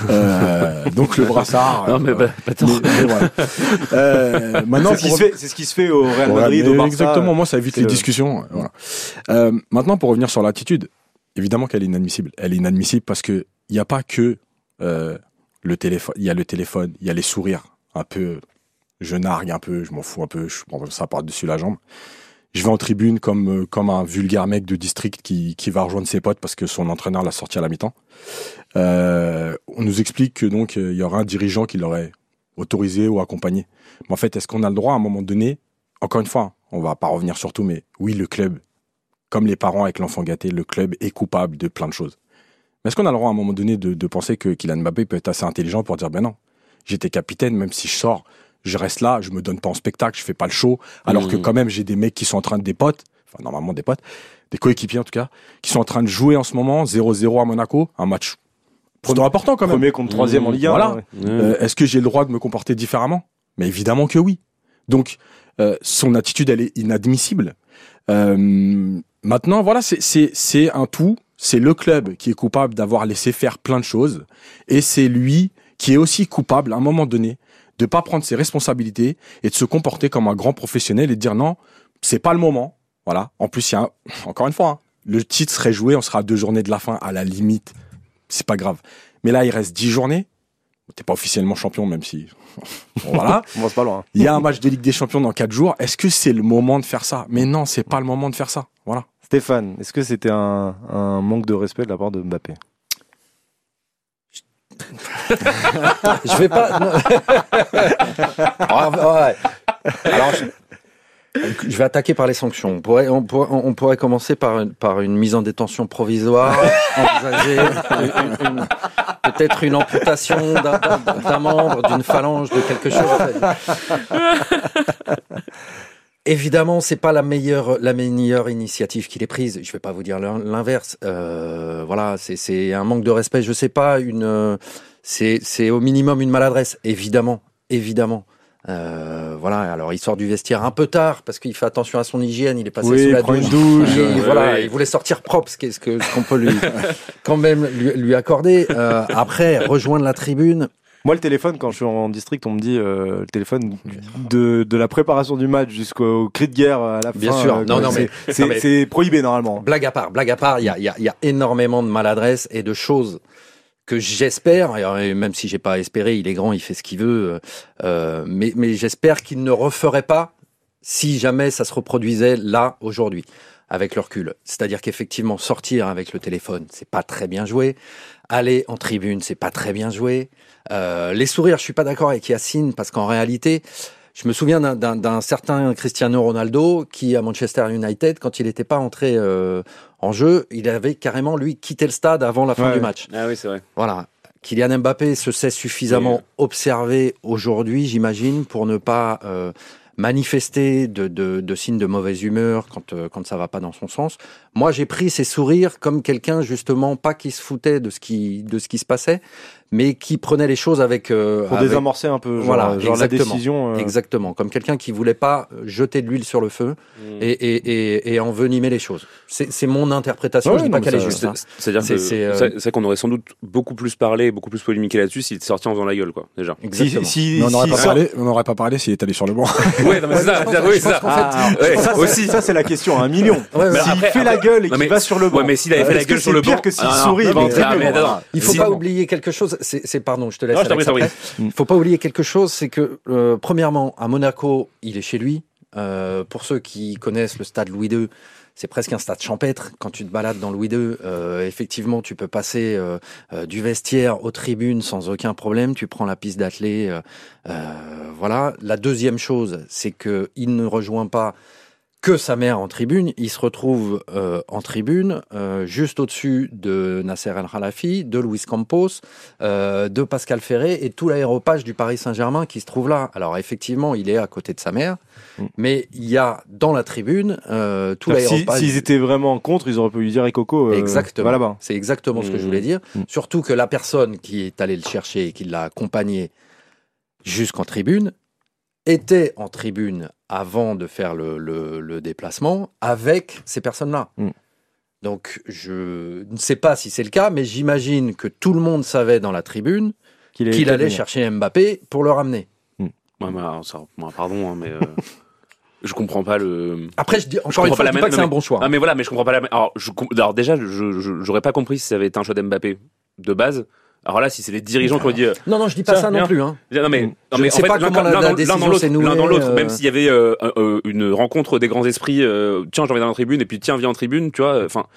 euh, donc, le brassard. Non, mais, euh, bah, pas tant. Mais, mais voilà. euh, maintenant, c'est, pour... ce fait, c'est ce qui se fait au Real Madrid, ouais, au Barça. Exactement. Moi, ça évite les le... discussions. Voilà. Euh, maintenant, pour revenir sur l'attitude, évidemment qu'elle est inadmissible. Elle est inadmissible parce que il n'y a pas que, euh, le téléphone, il y a le téléphone, il y a les sourires, un peu, je nargue un peu, je m'en fous un peu, je prends ça par-dessus la jambe. Je vais en tribune comme comme un vulgaire mec de district qui qui va rejoindre ses potes parce que son entraîneur l'a sorti à la mi-temps. Euh, on nous explique que donc il y aura un dirigeant qui l'aurait autorisé ou accompagné. Mais en fait, est-ce qu'on a le droit à un moment donné, encore une fois, on va pas revenir sur tout, mais oui, le club, comme les parents avec l'enfant gâté, le club est coupable de plein de choses. Mais est-ce qu'on a le droit à un moment donné de, de penser que Kylian Mbappé peut être assez intelligent pour dire ben non, j'étais capitaine, même si je sors, je reste là, je me donne pas en spectacle, je fais pas le show, alors mmh. que quand même j'ai des mecs qui sont en train de des potes, enfin normalement des potes, des coéquipiers en tout cas, qui sont en train de jouer en ce moment zéro zéro à Monaco, un match plutôt important quand même. Premier contre troisième mmh. en Ligue un. Voilà. Ouais. Euh, est-ce que j'ai le droit de me comporter différemment ? Mais évidemment que oui. Donc euh, son attitude elle est inadmissible. Euh, maintenant voilà, c'est c'est c'est un tout. C'est le club qui est coupable d'avoir laissé faire plein de choses, et c'est lui qui est aussi coupable à un moment donné de pas prendre ses responsabilités et de se comporter comme un grand professionnel et de dire non, c'est pas le moment. Voilà. En plus, il y a un... encore une fois, hein, le titre serait joué, on sera à deux journées de la fin, à la limite, c'est pas grave. Mais là, il reste dix journées. T'es pas officiellement champion, même si bon, voilà. Bon, c'est pas loin. Il y a un match de Ligue des Champions dans quatre jours. Est-ce que c'est le moment de faire ça ? Mais non, c'est pas le moment de faire ça. Voilà. Stéphane, est-ce que c'était un, un manque de respect de la part de Mbappé ? Je vais pas. ah, ouais. Alors, je... je vais attaquer par les sanctions. On pourrait, on pourrait, on pourrait commencer par une, par une mise en détention provisoire, envisager une, une, peut-être une amputation d'un, d'un membre, d'une phalange, de quelque chose. Évidemment, c'est pas la meilleure, la meilleure initiative qu'il ait prise. Je vais pas vous dire l'inverse. Euh, voilà, c'est, c'est un manque de respect. Je sais pas, une, c'est, c'est au minimum une maladresse. Évidemment, évidemment. Euh, voilà. Alors, il sort du vestiaire un peu tard parce qu'il fait attention à son hygiène. Il est passé oui, sous la douche. douche. douche. Et, Ouais, voilà, ouais. il voulait sortir propre, ce ce que, ce qu'on peut lui, quand même lui, lui accorder. Euh, après, rejoindre la tribune. Moi, le téléphone, quand je suis en district, on me dit euh, le téléphone de, de la préparation du match jusqu'au cri de guerre à la fin. Bien sûr. Euh, non, non, c'est, mais, c'est, non, mais c'est prohibé normalement. Blague à part, blague à part, il y a, y a, y a énormément de maladresse et de choses que j'espère, et même si j'ai pas espéré, il est grand, il fait ce qu'il veut, euh, mais, mais j'espère qu'il ne referait pas si jamais ça se reproduisait là, aujourd'hui, avec le recul. C'est-à-dire qu'effectivement, sortir avec le téléphone, c'est pas très bien joué. Aller en tribune, c'est pas très bien joué. Euh, les sourires, je suis pas d'accord avec Yacine, parce qu'en réalité, je me souviens d'un, d'un, d'un certain Cristiano Ronaldo qui, à Manchester United, quand il n'était pas entré euh, en jeu, il avait carrément, lui, quitté le stade avant la fin ouais. du match. Ah oui, c'est vrai. Voilà. Kylian Mbappé se sait suffisamment oui. observé aujourd'hui, j'imagine, pour ne pas... Euh, manifester de, de, de signes de mauvaise humeur quand, euh, quand ça va pas dans son sens. Moi, j'ai pris ces sourires comme quelqu'un, justement, pas qui se foutait de ce qui, de ce qui se passait, mais qui prenait les choses avec... Euh, Pour avec... désamorcer un peu, genre, voilà, genre la exactement, décision... Euh... Exactement, comme quelqu'un qui voulait pas jeter de l'huile sur le feu Mmh. et, et, et, et envenimer les choses. C'est, c'est mon interprétation, Ouais, je dis non, pas qu'elle ça- est juste. Hein. C'est-à-dire C'est- que c'est, euh, c'est c'est vrai qu'on aurait sans doute beaucoup plus parlé, beaucoup plus polémiqué là-dessus s'il était sorti en faisant la gueule, quoi, déjà. Si, Exactement. si, Mais on n'aurait si pas, ça- parlé- on n'aurait pas parlé s'il est allé sur le banc. Ouais, non, mais c'est ça, je pense- c'est- oui, je c'est pense ça. qu'en fait, Ah, Ouais, ça, c'est- aussi. ça, c'est la question, un million. Ouais, ouais. Mais S'il après- fait la gueule et Non, qu'il mais- va sur le banc. Ouais, mais s'il avait fait la est-ce gueule que sur c'est le pire banc. que s'il Ah, non, sourit, non, il va en mais- ah, tribune. mais attends, Il faut si- pas oublier quelque chose. C'est, c'est pardon, je te laisse. Non, je t'en prie, Alex, je t'en après. Il faut pas oublier quelque chose, c'est que euh, premièrement, à Monaco, il est chez lui. Euh, pour ceux qui connaissent le stade Louis deux, c'est presque un stade champêtre. Quand tu te balades dans Louis deux, euh, effectivement, tu peux passer euh, euh, du vestiaire aux tribunes sans aucun problème. Tu prends la piste d'athlée, euh, euh, voilà. La deuxième chose, c'est que il ne rejoint pas que sa mère en tribune, il se retrouve euh, en tribune, euh, juste au-dessus de Nasser El Khelaïfi, de Luis Campos, euh, de Pascal Ferré et tout l'aéropage du Paris Saint-Germain qui se trouve là. Alors effectivement, il est à côté de sa mère, Mm. mais il y a dans la tribune euh, tout C'est-à-dire que si- l'aéropage. S'ils étaient vraiment contre, ils auraient pu lui dire, et Coco, euh, Exactement. va là-bas. C'est exactement ce que je voulais dire. Mm. Surtout que la personne qui est allée le chercher et qui l'a accompagné jusqu'en tribune était en tribune avant de faire le, le- le déplacement avec ces personnes-là. Mm. Donc je ne sais pas si c'est le cas, mais j'imagine que tout le monde savait dans la tribune Qu'il, qu'il allait chercher Mbappé pour le ramener. Ouais, mais alors, ça- moi, pardon, hein, mais euh, je comprends pas le. Après, je dis Je encore une comprends fois, pas je la dis pas même- que c'est non, un bon choix. Ah mais voilà, mais je comprends pas la. Alors, je com- alors déjà, je je- j'aurais pas compris si ça avait été un choix d'Mbappé de base. Alors là, si c'est les dirigeants qui ont dit. euh, Non, non, je dis pas Tiens, ça non viens. plus. Hein. Non mais, Mm. non, Je mais ne en sais fait, pas l'un comment la- l'un la dans- décision l'un dans l'autre, s'est nouée, l'un dans l'autre, euh. même s'il y avait euh, euh, une rencontre des grands esprits, euh, tiens, j'ai envie d'aller en tribune, et puis tiens, viens en tribune, tu vois. Enfin,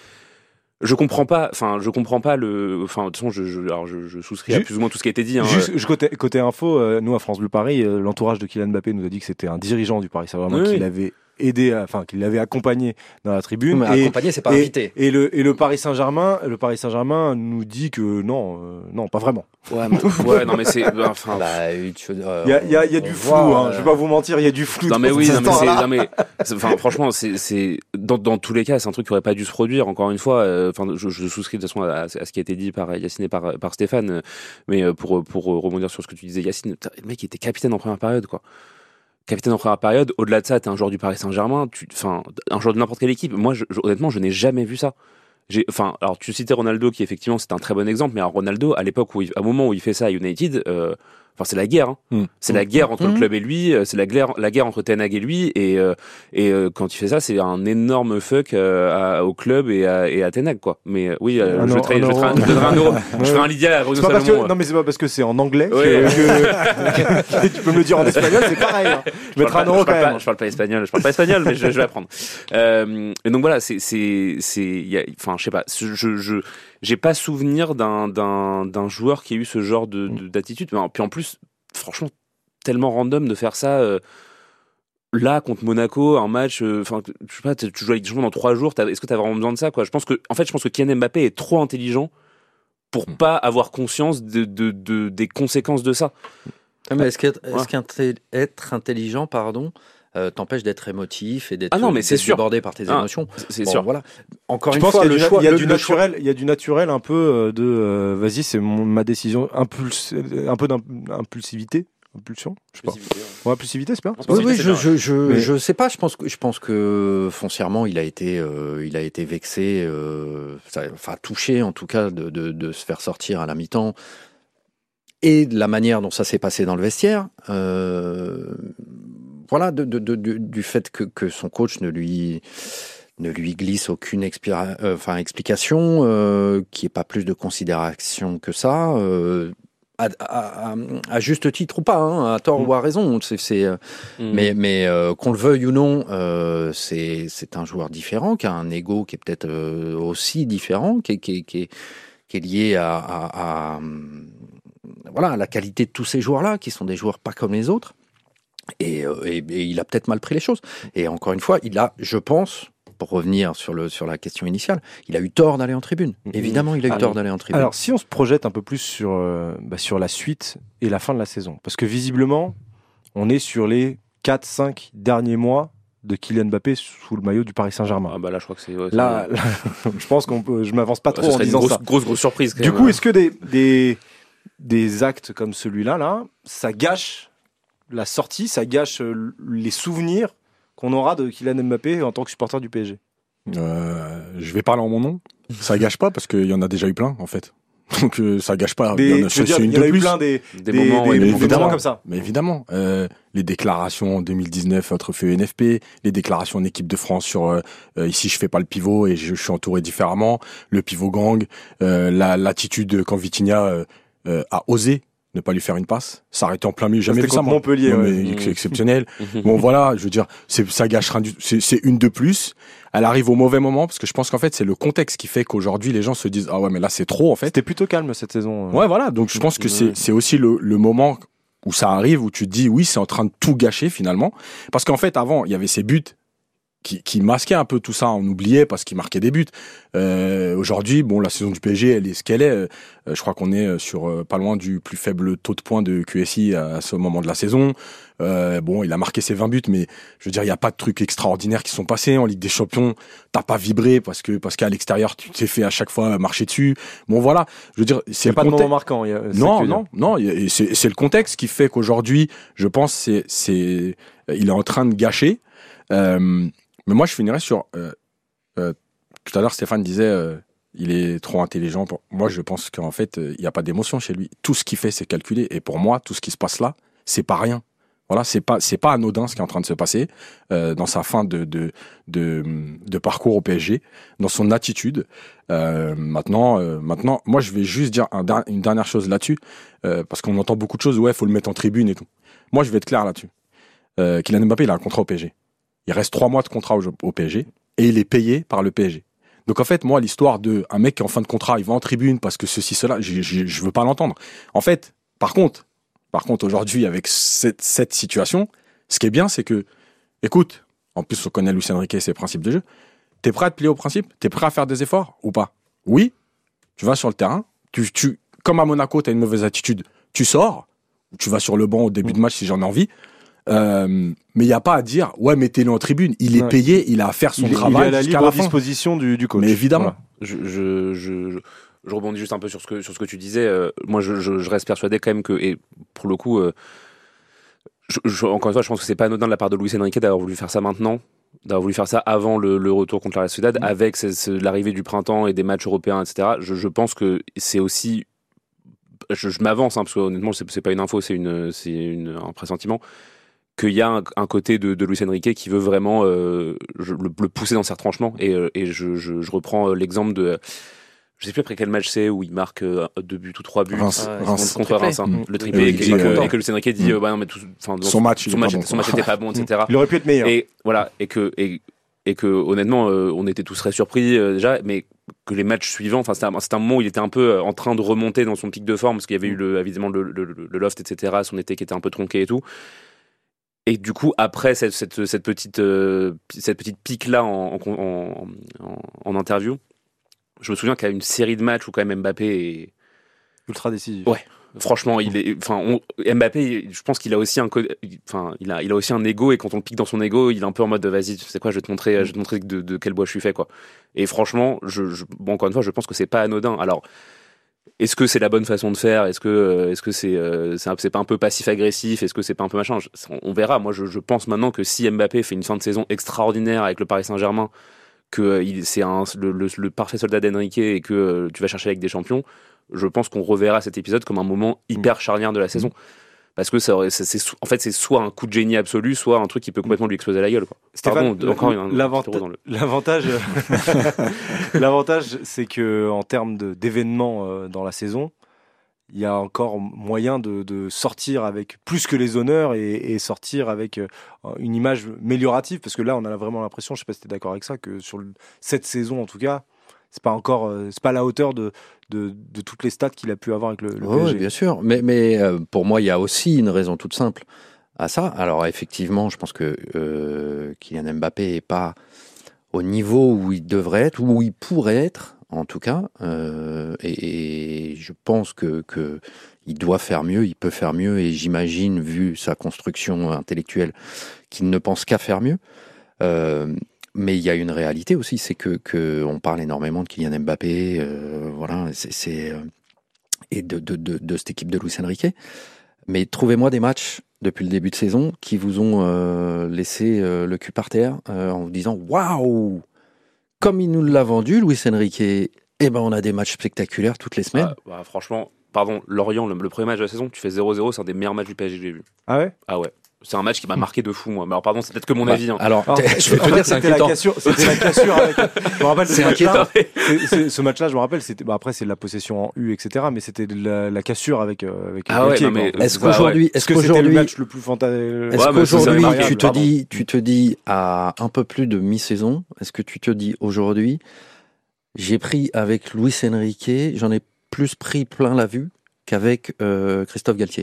je comprends pas. Enfin, je comprends pas le. Enfin, de toute façon, je, je, alors je, je souscris à Ju- plus ou moins tout ce qui a été dit. Hein, Juste je- côté, côté info, euh, nous à France Bleu Paris, euh, l'entourage de Kylian Mbappé nous a dit que c'était un dirigeant du Paris Saint-Germain Oui, qui oui. l'avait aidé, à- enfin qui l'avait accompagné dans la tribune. Mais et, accompagné, c'est pas et, invité. et le et le Paris Saint-Germain, le Paris Saint-Germain nous dit que non, euh, non, pas vraiment. Ouais, mais, ouais, non mais c'est. Enfin. Bah, tu- euh, Il y a, il y a, il y a on du flou, voit, hein, euh, je vais pas vous mentir, il y a du flou. Non mais dans oui, cette non mais c'est, histoire-là. non mais, c'est- enfin franchement, c'est, c'est dans, dans tous les cas, c'est un truc qui aurait pas dû se produire. Encore une fois, euh, enfin, je, je souscris de toute façon à, à ce qui a été dit par Yacine et par, par Stéphane, euh, mais euh, pour pour rebondir sur ce que tu disais, Yacine, putain, le mec il était capitaine en première période, quoi. Capitaine en première période. Au-delà de ça, t'es un joueur du Paris Saint-Germain, tu, enfin, un joueur de n'importe quelle équipe. Moi, je, je- honnêtement, je n'ai jamais vu ça. J'ai, enfin, alors tu citais Ronaldo, qui effectivement c'est un très bon exemple, mais alors, Ronaldo, à l'époque où, il, à un moment où il fait ça à United. Euh, Enfin, c'est la guerre. Hein. Mm. C'est la guerre entre Mm. le club et lui. euh, C'est la guerre, la guerre entre Ten Hag et lui. Et, euh, et euh, quand il fait ça, c'est un énorme fuck euh, à- au club et à, et à Ten Hag, quoi. Mais euh, oui, euh, Un je, euro- mettrai- un je mettrai un- euro. je donnerai un euro. Je Ouais. ferai un Lydia à Bruno C'est pas parce que, Salomon. non mais c'est pas parce que c'est en anglais que, Ouais. que- tu peux me le dire en espagnol, c'est pareil. Hein. Je Je mettrai un parle pas- euro je quand parle même. pas- Je parle pas espagnol, je parle pas espagnol, mais je, je vais apprendre. Euh, et donc voilà, c'est, c'est, c'est, il y a- enfin, je sais pas, je, je, je- j'ai pas souvenir d'un, d'un, d'un joueur qui a eu ce genre de, de- d'attitude. Mais en- Puis en plus, franchement, tellement random de faire ça. euh, Là, contre Monaco, un match, euh, enfin, je sais pas, tu tu joues avec des gens dans trois jours, t'as- est-ce que t'as vraiment besoin de ça, quoi? Je pense que, en fait, je pense que Kylian Mbappé est trop intelligent pour Mm. pas avoir conscience de, de, de, des conséquences de ça. Ah, mais est-ce qu'être, Ouais. est-ce qu'être être intelligent, pardon, euh, t'empêche d'être émotif et d'être, Ah non, mais c'est d'être sûr. débordé par tes Ah, émotions? C'est Bon, sûr. Voilà. Encore Je une pense fois, qu'il y a le du, choix, il y a le- du le choix- naturel, il y a du naturel un peu euh, de, euh, vas-y, c'est mon, ma décision, impulse, un peu d'impulsivité, impulsion, je sais pas. Ouais, impulsivité, c'est bien. Oui, Oui, oui, c'est je, bien. je, je, Mais- je sais pas. Je pense que, je pense que foncièrement, il a été, euh, il a été vexé, euh, ça- enfin touché en tout cas de, de, de se faire sortir à la mi-temps et de la manière dont ça s'est passé dans le vestiaire. Euh, voilà, de, de, de, de- du fait que, que son coach ne lui ne lui glisse aucune expira- euh, enfin, explication, euh, qu'il n'y ait pas plus de considération que ça. Euh, à, à- à- à juste titre ou pas, hein, à tort Mm. ou à raison. C'est, c'est, euh, Mm. mais, mais euh, qu'on le veuille ou non, euh, c'est, c'est un joueur différent, qui a un ego qui est peut-être euh, aussi différent, qui est, qui est, qui est, qui est lié à, à, à, hum, voilà, à la qualité de tous ces joueurs-là, qui sont des joueurs pas comme les autres. Et, euh, et, et il a peut-être mal pris les choses. Et encore une fois, il a, je pense, pour revenir sur, le, sur la question initiale, il a eu tort d'aller en tribune. Évidemment, il a eu Ah, tort d'aller en tribune. Alors, si on se projette un peu plus sur, euh, bah, sur la suite et la fin de la saison, parce que visiblement, on est sur les quatre cinq derniers mois de Kylian Mbappé sous le maillot du Paris Saint-Germain. Ah bah là, je crois que c'est. Ouais, là, là je pense qu'on peut, je m'avance pas trop ce en serait disant une grosse, ça. Grosse, grosse surprise. Du coup, est-ce que des, des, des actes comme celui-là, là, ça gâche la sortie, ça gâche les souvenirs qu'on aura de Kylian Mbappé en tant que supporter du P S G? euh, Je vais parler en mon nom. Ça gâche pas parce qu'il y en a déjà eu plein, en fait. Donc euh, ça gâche pas. Des, il y en a, je veux dire, c'est il une y en a de eu plus. plein des, des, des moments, des, ouais, des des moments moments comme ça. Mais évidemment, euh, les déclarations en deux mille dix-neuf entre F E N F P, les déclarations en équipe de France sur euh, euh, ici je fais pas le pivot et je, je suis entouré différemment, le pivot gang, euh, la, l'attitude quand Vitinha euh, euh, a osé ne pas lui faire une passe, s'arrêter en plein milieu, jamais vu ça. Moi. Montpellier, non, ouais. mais Mmh. c'est exceptionnel. Bon voilà, je veux dire, c'est, ça gâche rien du, c'est, c'est une de plus. Elle arrive au mauvais moment parce que je pense qu'en fait c'est le contexte qui fait qu'aujourd'hui les gens se disent ah ouais mais là c'est trop en fait. C'était plutôt calme cette saison. Ouais voilà, donc je pense que Ouais. c'est c'est aussi le, le moment où ça arrive où tu te dis oui c'est en train de tout gâcher finalement parce qu'en fait avant il y avait ces buts qui, qui masquaient un peu tout ça, on oubliait parce qu'il marquait des buts. Euh, aujourd'hui, bon, la saison du P S G, elle est ce qu'elle est. Euh, je crois qu'on est sur euh, pas loin du plus faible taux de points de Q S I à ce moment de la saison. Euh, bon, il a marqué ses vingt buts, mais je veux dire, il n'y a pas de trucs extraordinaires qui sont passés en Ligue des Champions. T'as pas vibré parce que parce qu'à l'extérieur, tu t'es fait à chaque fois marcher dessus. Bon, voilà. Je veux dire, Il c'est n'y a le pas de contexte. moment marquant. Il y a, c'est ça que Non, tu veux non, dire. non. il y a- et C'est c'est le contexte qui fait qu'aujourd'hui, je pense, c'est c'est il est en train de gâcher. Euh, mais moi, je finirais sur. Euh, euh, tout à l'heure, Stéphane disait, euh, il est trop intelligent. Pour... Moi, je pense qu'en fait, euh, il n'y a pas d'émotion chez lui. Tout ce qu'il fait, c'est calculé. Et pour moi, tout ce qui se passe là, c'est pas rien. Voilà, c'est pas c'est pas anodin ce qui est en train de se passer euh, dans sa fin de de, de de parcours au P S G, dans son attitude. Euh, maintenant, euh, maintenant, moi, je vais juste dire un, der- une dernière chose là-dessus, euh, parce qu'on entend beaucoup de choses. Ouais, faut le mettre en tribune et tout. Moi, je vais être clair là-dessus. Euh, Kylian Mbappé, il a un contrat au P S G. Il reste trois mois de contrat au, au P S G et il est payé par le P S G. Donc en fait, moi, l'histoire de un mec qui est en fin de contrat, il va en tribune parce que ceci, cela, je, je, je veux pas l'entendre. En fait, par contre, par contre, aujourd'hui, avec cette, cette situation, ce qui est bien, c'est que, écoute, en plus, on connaît Luis Enrique et ses principes de jeu. T'es prêt à te plier au principe? T'es prêt à faire des efforts ou pas? Oui, tu vas sur le terrain. Tu, tu, comme à Monaco, t'as une mauvaise attitude, tu sors. Tu vas sur le banc au début de match si j'en ai envie. Euh, mais il n'y a pas à dire ouais mettez-le en tribune, il est Ouais. payé, il a à faire son Il, est- travail il est à la jusqu'à libre la fin. disposition du, du coach. Mais évidemment. Voilà. Je, je, je, je, je rebondis juste un peu sur ce que, sur ce que tu disais. Euh, moi, je, je, je reste persuadé quand même que, et pour le coup, euh, je, je, encore une fois, je pense que c'est pas anodin de la part de Luis Enrique d'avoir voulu faire ça maintenant, d'avoir voulu faire ça avant le, le retour contre la Real Sociedad, Mmh. avec ce- ce- l'arrivée du printemps et des matchs européens, et cetera. Je, je pense que c'est aussi, je, je m'avance, hein, parce que honnêtement, c'est, c'est pas une info, c'est une, c'est une, un pressentiment, qu'il y a un, un côté de, de Luis Enrique qui veut vraiment euh, je- le, le pousser dans ses retranchements. Et, euh, et je, je, je reprends euh, l'exemple de, je sais plus après quel match c'est où il marque euh, deux buts ou trois buts Reims, euh, Reims. contre Reims, hein. Mmh. le triplé, Et et, il que, dit, et que- euh, et que Luis Enrique dit mmh. euh, bah non, mais tout, enfin, dans- Son match, il son est match, pas bon, son match était pas bon, et cetera. Il aurait pu être meilleur. Et voilà, et que et, et que honnêtement, euh, on était tous très surpris euh, déjà, mais que les matchs suivants, enfin c'était un, c'était un moment où il était un peu euh, en train de remonter dans son pic de forme parce qu'il y avait eu le, évidemment le, le, le loft, et cetera. Son été qui était un peu tronqué et tout. Et du coup, après cette, cette, cette petite euh, cette petite pique là en, en, en, en, en interview, je me souviens qu'il y a une série de matchs où quand même Mbappé est Ultra décisif. Ouais. Franchement, il est, enfin, on- Mbappé, je pense qu'il a aussi un, co- enfin, il a, il a aussi un ego et quand on le pique dans son ego, il est un peu en mode, vas-y, tu sais quoi, je vais te montrer, je vais te montrer de, de quel bois je suis fait, quoi. Et franchement, je, je, bon, encore une fois, je pense que c'est pas anodin. Alors, est-ce que c'est la bonne façon de faire? Est-ce que, euh, est-ce que c'est, euh, c'est, un- c'est pas un peu passif-agressif? Est-ce que c'est pas un peu machin? Je- on, on verra. Moi, je, je pense maintenant que si Mbappé fait une fin de saison extraordinaire avec le Paris Saint-Germain, que euh, il, c'est un, le, le, le parfait soldat d'Enrique et que euh, tu vas chercher avec des champions, je pense qu'on reverra cet épisode comme un moment hyper charnière de la saison. Parce que ça aurait, c'est, c'est, en fait, c'est soit un coup de génie absolu, soit un truc qui peut complètement lui exploser la gueule, quoi. Stéphane, Pardon, encore un- un l'avant- petit euro dans le- l'avantage, l'avantage, c'est que en termes de, d'événements euh, dans la saison, il y a encore moyen de, de sortir avec plus que les honneurs et, et sortir avec euh, une image améliorative. Parce que là, on a vraiment l'impression, je sais pas si tu es d'accord avec ça, que sur le- cette saison, en tout cas, c'est pas encore, euh, c'est pas à la hauteur de, de, de toutes les stats qu'il a pu avoir avec le, le Ouais, P S G. ouais, bien sûr. Mais, mais euh, pour moi, il y a aussi une raison toute simple à ça. Alors, effectivement, je pense que euh, Kylian Mbappé n'est pas au niveau où il devrait être, ou où il pourrait être. en tout cas, euh, et, et je pense que, que il doit faire mieux, il peut faire mieux, et j'imagine, vu sa construction intellectuelle, qu'il ne pense qu'à faire mieux. Euh, mais il y a une réalité aussi, c'est que, que on parle énormément de Kylian Mbappé, euh, voilà, c'est, c'est euh, et de, de, de, de cette équipe de Luis Enrique. Mais trouvez-moi des matchs depuis le début de saison qui vous ont euh, laissé euh, le cul par terre euh, en vous disant waouh, comme il nous l'a vendu, Luis Enrique. Eh ben, on a des matchs spectaculaires toutes les semaines. Ah, bah, franchement, pardon, Lorient, le, le premier match de la saison, tu fais zéro zéro, c'est un des meilleurs matchs du P S G que j'ai vu. Ah ouais? Ah ouais. C'est un match qui m'a marqué de fou, moi. Mais alors, pardon, c'est peut-être que mon avis. Hein. Alors, Alors, je vais te en dire, fait, c'est c'était la inquiétant. cassure, c'était la cassure avec. Je me rappelle C'est ce match-là. inquiétant. C'est- c'est- Ce match-là, je me rappelle, c'était. Bah après, c'est de la possession en U, et cetera. Mais c'était de la, la cassure avec euh, avec Ah ouais, Galtier, non, mais- quoi. Est-ce Bah ouais. qu'aujourd'hui, Est-ce est-ce que c'était le qu'aujourd'hui, match le plus fantastique? est-ce Ouais, mais c'est qu'aujourd'hui, incroyable, tu te pardon. dis, tu te dis à un peu plus de mi-saison, est-ce que tu te dis aujourd'hui, j'ai pris avec Luis Enrique, j'en ai plus pris plein la vue qu'avec euh, Christophe Galtier.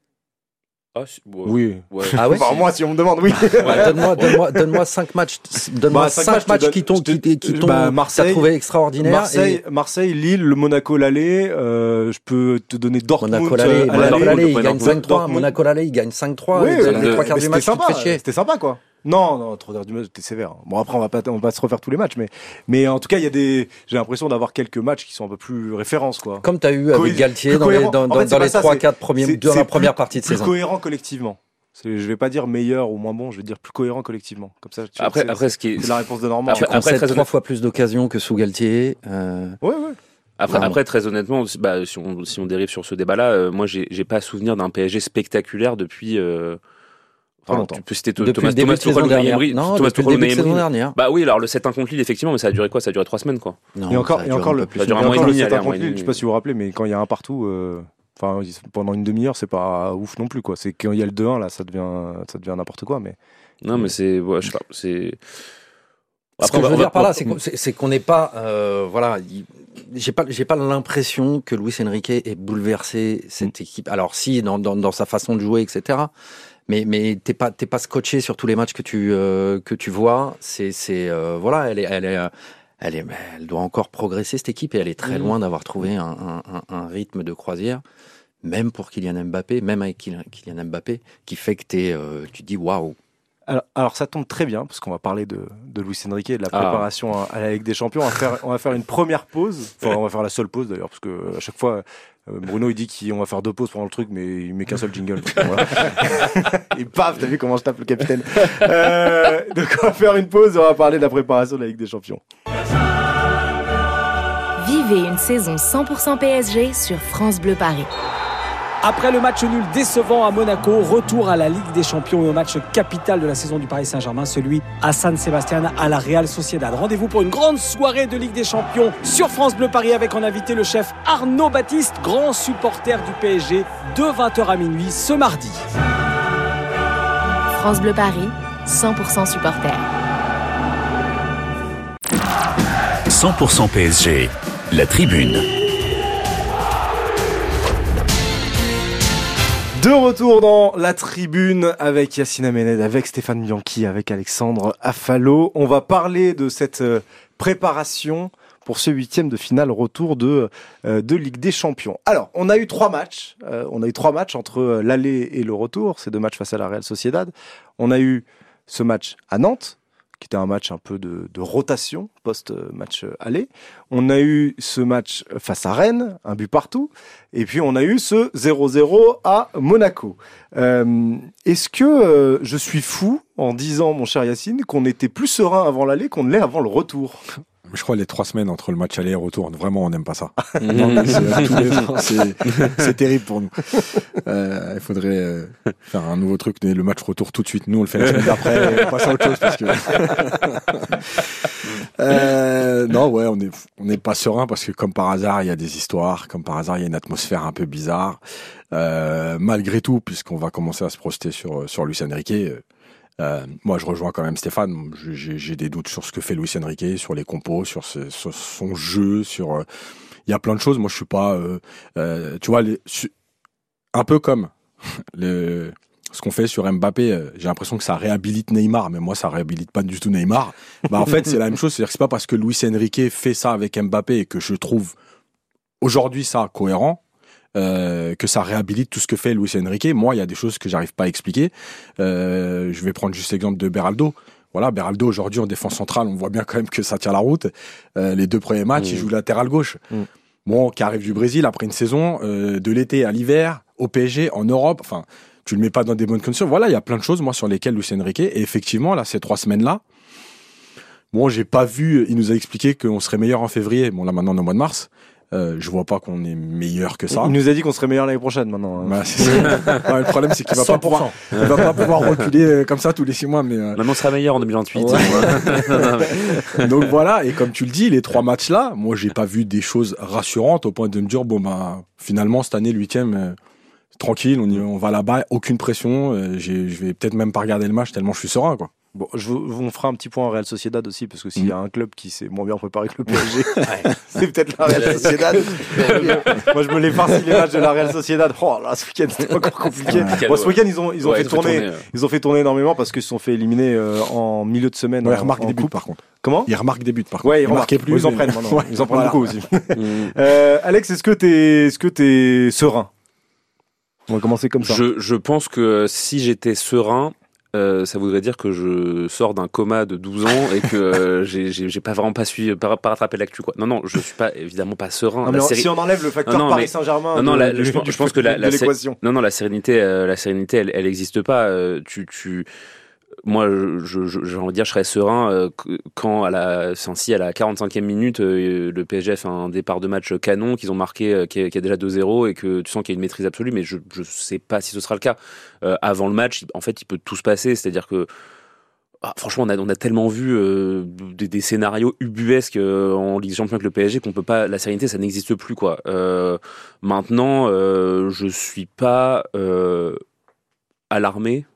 Ah, c'est- ouais. Oui. Ouais. Ah ouais. Enfin, moi, si on me demande, oui. Ouais, donne-moi, donne-moi, donne-moi cinq matchs, donne-moi Bah, cinq cinq matchs, je te matchs donne- qui t'ont, je te- qui, qui t'ont, bah, t'as Marseille- trouvé extraordinaire. Marseille, et Marseille, Lille, le Monaco l'aller. Euh, je peux te donner Dortmund Monaco euh, l'aller, à Monaco l'aller. l'aller, il Dortmund, gagne cinq trois. Dortmund. Monaco l'aller, il gagne cinq trois. Oui, les mais- les trois mais quarts du c'était match, tu te sympa. fais chier. C'était sympa, quoi. Non, non, trois quarts du match, t'es sévère. Bon, après, on va pas, on va pas se refaire tous les matchs, mais, mais en tout cas, il y a des, j'ai l'impression d'avoir quelques matchs qui sont un peu plus références, quoi. Comme tu as eu Cohé- avec Galtier plus dans les, cohérent. dans, En dans, fait, c'est dans pas les ça, trois c'est- quatre premiers, c'est- de la c'est première plus- partie de plus saison. cohérent collectivement. C'est, je vais pas dire meilleur ou moins bon, je vais dire plus cohérent collectivement. Comme ça, tu vois, Après, c'est, après, ce qui est. c'est la réponse de Normand. Après- Tu concèdes très trois honnête- fois plus d'occasions que sous Galtier. euh, Ouais, ouais. Après, Non. après, très honnêtement, bah, si, on, si on dérive sur ce débat-là, euh, moi, j'ai, j'ai pas souvenir d'un P S G spectaculaire depuis. Euh, Pas longtemps. Tu peux citer Depuis Thomas, le début Thomas de saison Tuchel, dernière. Emery- Non, Thomas depuis le Tuchel, début de Emery. saison dernière. Bah oui, alors le sept un contre Lille, effectivement, mais ça a duré quoi? Ça a duré trois semaines, quoi. Non, Et encore- ça et dure encore un le- peu plus. ça dure un Et mois et encore, le demi, sept allez, un un mois contre et Lille, demi. je sais pas si vous vous rappelez, mais quand il y a un partout, euh, enfin, pendant une demi-heure, c'est pas ouf non plus, quoi. C'est quand il y a le deux un, là, ça devient, ça devient n'importe quoi, mais. Non, mais c'est. Ouais, je sais pas. C'est. Ce que on je va- veux on va- dire par là, c'est qu'on c'est- c'est qu'on n'est pas, euh, voilà, il- j'ai pas, j'ai pas l'impression que Luis Enrique ait bouleversé cette équipe. Alors si, dans, dans, dans sa façon de jouer, et cetera. Mais, mais t'es pas, t'es pas scotché sur tous les matchs que tu, euh, que tu vois. C'est, c'est, euh, voilà, elle est, elle est, euh, elle est, elle doit encore progresser cette équipe et elle est très Mhm. loin d'avoir trouvé un, un, un, un rythme de croisière, même pour Kylian Mbappé, même avec Kylian Kylian Mbappé, qui fait que t'es, euh, tu dis waouh. Alors, alors, ça tombe très bien parce qu'on va parler de, de Luis Enrique et de la Ah. préparation à, à la Ligue des Champions. On va faire, on va faire une première pause. Enfin, on va faire la seule pause d'ailleurs parce que à chaque fois euh, Bruno il dit qu'on va faire deux pauses pendant le truc, mais il met qu'un seul jingle. Donc, voilà. Et paf, t'as vu comment je tape le capitaine. Euh, donc on va faire une pause. Et on va parler de la préparation de la Ligue des Champions. Vivez une saison cent pour cent P S G sur France Bleu Paris. Après le match nul décevant à Monaco, retour à la Ligue des Champions et au match capital de la saison du Paris Saint-Germain, celui à San Sebastián à la Real Sociedad. Rendez-vous pour une grande soirée de Ligue des Champions sur France Bleu Paris avec en invité le chef Arnaud Baptiste, grand supporter du P S G, de vingt heures à minuit ce mardi. France Bleu Paris, cent pour cent supporter. cent pour cent P S G, la tribune. De retour dans la tribune avec Yacine Amened, avec Stéphane Bianchi, avec Alexandre Affalo. On va parler de cette euh, préparation pour ce huitième de finale retour de, euh, de Ligue des Champions. Alors, on a eu trois matchs. Euh, on a eu trois matchs entre euh, l'aller et le retour. Ces deux matchs face à la Real Sociedad. On a eu ce match à Nantes, qui était un match un peu de, de rotation post-match aller. On a eu ce match face à Rennes, un but partout. Et puis on a eu ce zéro zéro à Monaco. Euh, est-ce que euh, je suis fou en disant, mon cher Yacine, qu'on était plus serein avant l'aller qu'on ne l'est avant le retour? Je crois les trois semaines entre le match aller et retour, vraiment, on n'aime pas ça. Mhm. C'est, à tous les temps, c'est, c'est terrible pour nous. Euh, il faudrait euh, faire un nouveau truc, le match retour tout de suite. Nous, on le fait la semaine d'après, on passe à autre chose parce que. euh, non, ouais, on est, on n'est pas serein parce que comme par hasard, il y a des histoires, comme par hasard, il y a une atmosphère un peu bizarre. Euh, malgré tout, puisqu'on va commencer à se projeter sur sur Luis Enrique. Euh, Euh, moi, je rejoins quand même Stéphane. J'ai, j'ai des doutes sur ce que fait Luis Enrique, sur les compos, sur, ce, sur son jeu, sur. Il euh, y a plein de choses. Moi, je suis pas. Euh, euh, tu vois, les, su, un peu comme le, ce qu'on fait sur Mbappé, euh, j'ai l'impression que ça réhabilite Neymar, mais moi ça réhabilite pas du tout Neymar. Bah en fait c'est la même chose, c'est-à-dire que c'est pas parce que Luis Enrique fait ça avec Mbappé et que je trouve aujourd'hui ça cohérent euh, que ça réhabilite tout ce que fait Luis Enrique. Moi il y a des choses que j'arrive pas à expliquer. Euh, je vais prendre juste l'exemple de Beraldo. Voilà, Beraldo aujourd'hui en défense centrale, on voit bien quand même que ça tient la route. Euh, les deux premiers matchs, mmh. il joue latéral gauche. Mmh. Bon, qui arrive du Brésil après une saison euh, de l'été à l'hiver au P S G en Europe. Enfin. Tu le mets pas dans des bonnes conditions. Voilà, il y a plein de choses, moi, sur lesquelles Luis Enrique, et effectivement, là, ces trois semaines-là, bon, j'ai pas vu, il nous a expliqué qu'on serait meilleur en février. Bon, là, maintenant, on est au mois de mars. Euh, je vois pas qu'on est meilleur que ça. Il nous a dit qu'on serait meilleur l'année prochaine, maintenant. Hein. Bah, c'est ça. Ouais, le problème, c'est qu'il va pas pouvoir, il va pas pouvoir reculer comme ça tous les six mois, mais, euh... Maintenant, on sera meilleur en deux mille vingt-huit. Ouais. Donc voilà. Et comme tu le dis, les trois matchs-là, moi, j'ai pas vu des choses rassurantes au point de me dire, bon, bah, finalement, cette année, le huitième, euh, tranquille, on, y, on va là-bas, aucune pression. Euh, j'ai, je vais peut-être même pas regarder le match tellement je suis serein, quoi. Bon, je, on fera un petit point en Real Sociedad aussi, parce que s'il mmh. y a un club qui s'est moins bien préparé que le P S G, c'est peut-être la Real Sociedad. Moi, je me l'ai farci les matchs de la Real Sociedad. Oh là, ce week-end, c'était encore compliqué. Bon, ce week-end, ils ont, ils ont ouais, fait tourner, tourner, ils ont fait tourner énormément parce qu'ils se sont fait éliminer euh, en milieu de semaine. Ouais, en, ils remarquent en des buts, coupe. par contre. Comment? Ils remarquent des buts, par contre. Ouais, ils, ils remarquaient plus. Ils en prennent maintenant. Ouais, ils en prennent voilà. beaucoup aussi. euh, Alex, est-ce que t'es, est-ce que t'es serein? On va commencer comme ça. Je, je pense que si j'étais serein, Euh, ça voudrait dire que je sors d'un coma de douze ans et que euh, j'ai, j'ai, j'ai pas vraiment pas suivi, pas, pas rattrapé l'actu, quoi. Non, non, je suis pas, évidemment pas serein. Non, mais série... Si on enlève le facteur non, non, Paris mais... Saint-Germain, non, non, de, la, de, je, de, je pense que la, la, l'équation. Non, non, la sérénité, euh, la sérénité, elle, elle existe pas. Euh, tu, tu, moi, je, je, j'ai envie de dire, je serais serein euh, quand à la, si à la quarante-cinquième minute, euh, le P S G fait un départ de match canon, qu'ils ont marqué, euh, qu'il y a déjà deux zéro et que tu sens qu'il y a une maîtrise absolue, mais je, je sais pas si ce sera le cas. Euh, avant le match, en fait, il peut tout se passer, c'est-à-dire que ah, franchement, on a, on a tellement vu euh, des, des scénarios ubuesques euh, en Ligue des Champions avec le P S G qu'on peut pas. La sérénité, ça n'existe plus, quoi. Euh, maintenant, euh, je suis pas euh, alarmé.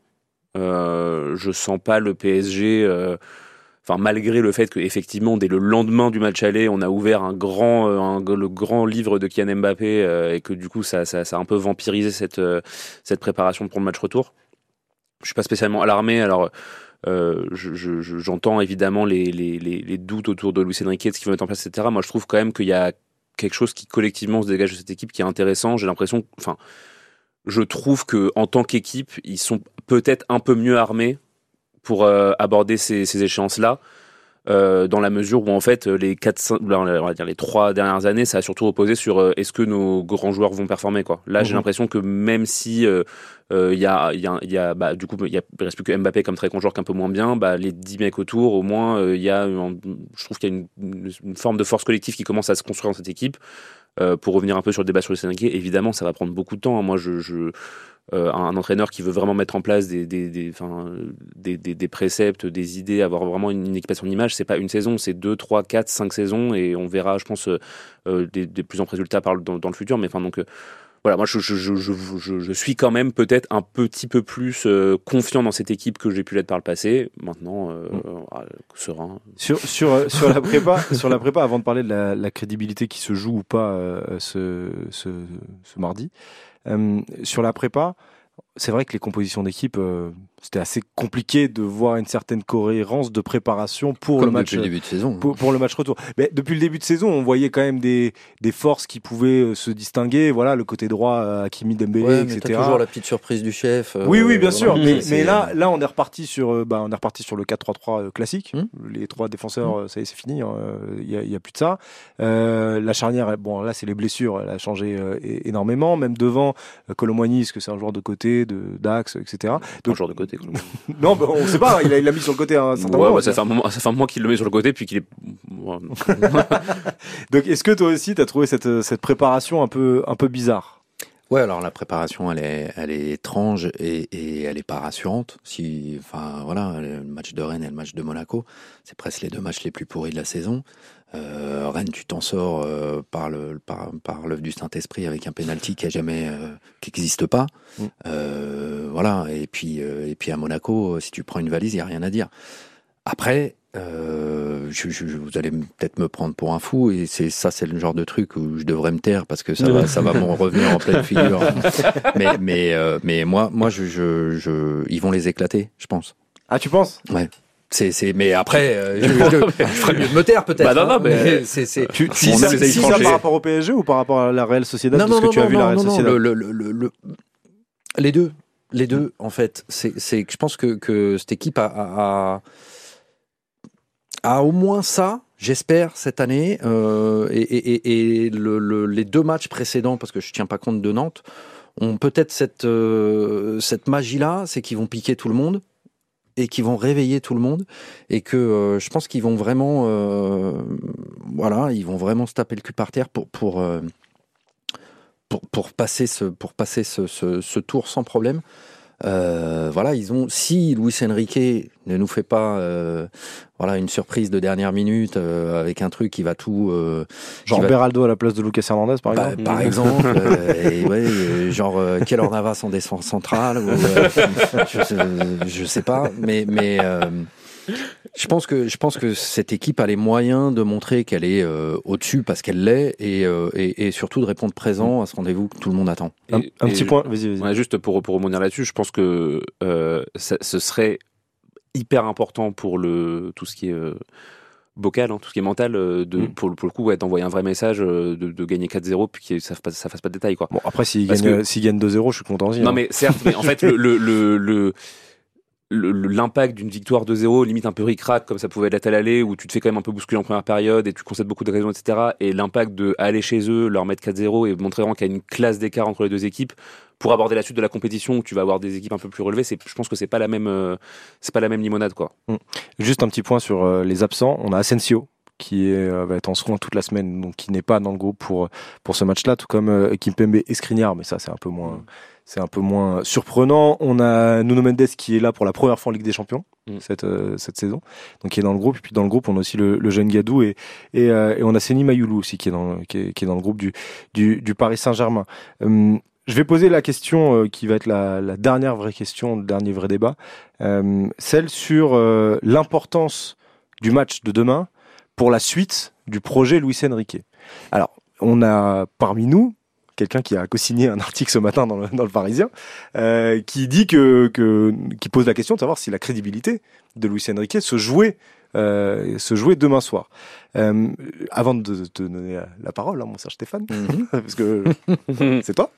Euh, je sens pas le P S G. Enfin, euh, malgré le fait que effectivement, dès le lendemain du match aller, on a ouvert un grand, un, le grand livre de Kylian Mbappé euh, et que du coup, ça, ça, ça a un peu vampirisé cette, euh, cette préparation pour le match retour. Je suis pas spécialement alarmé. Alors. Euh, je, je, j'entends évidemment les, les, les, les doutes autour de Luis Enrique, de ce qu'il veut mettre en place, et cetera. Moi, je trouve quand même qu'il y a quelque chose qui collectivement se dégage de cette équipe qui est intéressant. J'ai l'impression, enfin, je trouve que en tant qu'équipe, ils sont peut-être un peu mieux armés pour euh, aborder ces, ces échéances-là. Euh, dans la mesure où en fait les quatre, cinq, on va dire les trois dernières années, ça a surtout reposé sur euh, est-ce que nos grands joueurs vont performer, quoi. Là, mmh. j'ai l'impression que même si il euh, euh, y a, il y a, il y a, bah, du coup, il y a, il reste plus que Mbappé comme très conjoint, qu'un peu moins bien. Bah, les dix mecs autour, au moins, il euh, y a, un, je trouve qu'il y a une, une forme de force collective qui commence à se construire dans cette équipe. Euh, pour revenir un peu sur le débat sur le Enrique, évidemment, ça va prendre beaucoup de temps. Moi, je, je Euh, un entraîneur qui veut vraiment mettre en place des, des, des, enfin, des, des, des préceptes, des idées, avoir vraiment une, une équipe à son image, c'est pas une saison, c'est deux, trois, quatre, cinq saisons et on verra, je pense, euh, des, des plus amples résultats par, dans, dans le futur. Mais enfin, donc, euh, voilà, moi, je, je, je, je, je, je suis quand même peut-être un petit peu plus euh, confiant dans cette équipe que j'ai pu l'être par le passé. Maintenant, euh, mmh. euh, serein. Sur, sur, sur, la prépa, sur la prépa, avant de parler de la, la crédibilité qui se joue ou pas euh, ce, ce, ce mardi, Euh, sur la prépa, c'est vrai que les compositions d'équipe, euh, c'était assez compliqué de voir une certaine cohérence de préparation pour Comme le match. Depuis le début de saison. Pour, pour le match retour. Mais depuis le début de saison, on voyait quand même des, des forces qui pouvaient se distinguer. Voilà, le côté droit, Hakimi, Dembélé, ouais, et cetera. T'as toujours la petite surprise du chef. Euh, oui, oui, bien sûr. voilà, mais, c'est... mais là, là, on est reparti sur, bah, on est reparti sur le quatre trois trois classique. Hum. Les trois défenseurs, hum. ça y est, c'est fini. Il hein. y, a, y a plus de ça. Euh, la charnière, bon, là, c'est les blessures. Elle a changé euh, énormément. Même devant, euh, Colomboigny, est-ce que c'est un joueur de côté, de d'axe, et cetera. Donc, un joueur de côté. Non, bah, on sait pas, il, a, il l'a mis sur le côté un certain ouais, moment. Bah, ça, fait un moment, ça fait un moment qu'il le met sur le côté, puis qu'il est... Donc, est-ce que toi aussi, tu as trouvé cette, cette préparation un peu, un peu bizarre ? Ouais, alors la préparation, elle est, elle est étrange et, et elle est pas rassurante. Si, enfin, voilà, le match de Rennes et le match de Monaco, c'est presque les deux matchs les plus pourris de la saison. Euh, Rennes, tu t'en sors euh, par le par, par l'œuvre du Saint-Esprit avec un penalty qui a jamais euh, qui n'existe pas. Mm. Euh, voilà. Et puis euh, et puis à Monaco, si tu prends une valise, il y a rien à dire. Après, Euh, je, je, vous allez peut-être me prendre pour un fou et c'est ça, c'est le genre de truc où je devrais me taire parce que ça va, ça va me revenir en pleine figure. Mais, mais, euh, mais moi, moi, je, je, je, ils vont les éclater, je pense. Ah, tu penses? Ouais. C'est, c'est, mais après, euh, je, je, je ferais mieux de me taire peut-être. Bah non, non, hein, mais, mais c'est, c'est. Tu, si, ça, si, si ça par rapport au P S G ou par rapport à la Real Sociedad? Non, Parce non, que non, tu as non, vu la Real non, non, Sociedad. le, le, le, le, les deux, les deux, en fait, c'est, c'est que je pense que que cette équipe a, a, a a au moins ça, j'espère, cette année, euh, et, et, et le, le, les deux matchs précédents, parce que je tiens pas compte de Nantes, ont peut-être cette, euh, cette magie-là, c'est qu'ils vont piquer tout le monde, et qu'ils vont réveiller tout le monde, et que euh, je pense qu'ils vont vraiment, euh, voilà, ils vont vraiment se taper le cul par terre pour, pour, euh, pour, pour passer, ce, pour passer ce, ce, ce tour sans problème. Euh, voilà, ils ont. Si Luis Enrique ne nous fait pas, euh, voilà, une surprise de dernière minute euh, avec un truc qui va tout, euh, genre qui va... Beraldo à la place de Lucas Hernandez, par bah, exemple. Par exemple, euh, et ouais, euh, genre euh, Keylor Navas en défense centrale, ou, euh, je, je sais pas, mais mais. Euh, Je pense que je pense que cette équipe a les moyens de montrer qu'elle est euh, au-dessus parce qu'elle l'est et, euh, et, et surtout de répondre présent à ce rendez-vous que tout le monde attend. Et, un, un et petit je, point, vas-y, vas-y. Ouais, juste pour pour rebondir là-dessus, je pense que euh, ça, ce serait hyper important pour le tout ce qui est euh, vocal, hein, tout ce qui est mental, euh, de mm. pour, pour le coup, ouais, d'envoyer un vrai message, euh, de, de gagner quatre zéro, puis que ça fasse pas, ça fasse pas de détails, quoi. Bon, après, s'il Parce gagne, que- s'il gagne deux zéro, je suis content aussi. Non hein. mais certes, mais en fait le le le, le le- l'impact d'une victoire deux zéro, limite un peu ric-rac comme ça pouvait l'être à l'aller, où tu te fais quand même un peu bousculer en première période et tu concèdes beaucoup de raisons, et cetera. Et l'impact de aller chez eux, leur mettre quatre zéro et montrer vraiment qu'il y a une classe d'écart entre les deux équipes pour aborder la suite de la compétition où tu vas avoir des équipes un peu plus relevées. C'est, je pense que c'est pas la même, euh, c'est pas la même limonade, quoi. Juste un petit point sur euh, les absents. On a Asensio qui est, euh, va être en soins toute la semaine, donc qui n'est pas dans le groupe pour pour ce match-là, tout comme euh, Kimpembe et Skriniar, mais ça c'est un peu moins c'est un peu moins surprenant. On a Nuno Mendes qui est là pour la première fois en Ligue des Champions Mm. cette euh, cette saison, donc qui est dans le groupe. Et puis dans le groupe, on a aussi le, le jeune Gadou et et, euh, et on a Seny Mayoulou aussi qui est dans qui est, qui est dans le groupe du du, du Paris Saint-Germain. Hum, je vais poser la question euh, qui va être la, la dernière vraie question, le dernier vrai débat, euh, celle sur euh, l'importance du match de demain pour la suite du projet Luis Enrique. Alors, on a parmi nous quelqu'un qui a co-signé un article ce matin dans le, dans le Parisien, euh, qui dit que, que, qui pose la question de savoir si la crédibilité de Luis Enrique se jouait, euh, se jouait demain soir. Euh, avant de te donner la, la parole, hein, mon cher Stéphane, Mm-hmm. parce que c'est toi,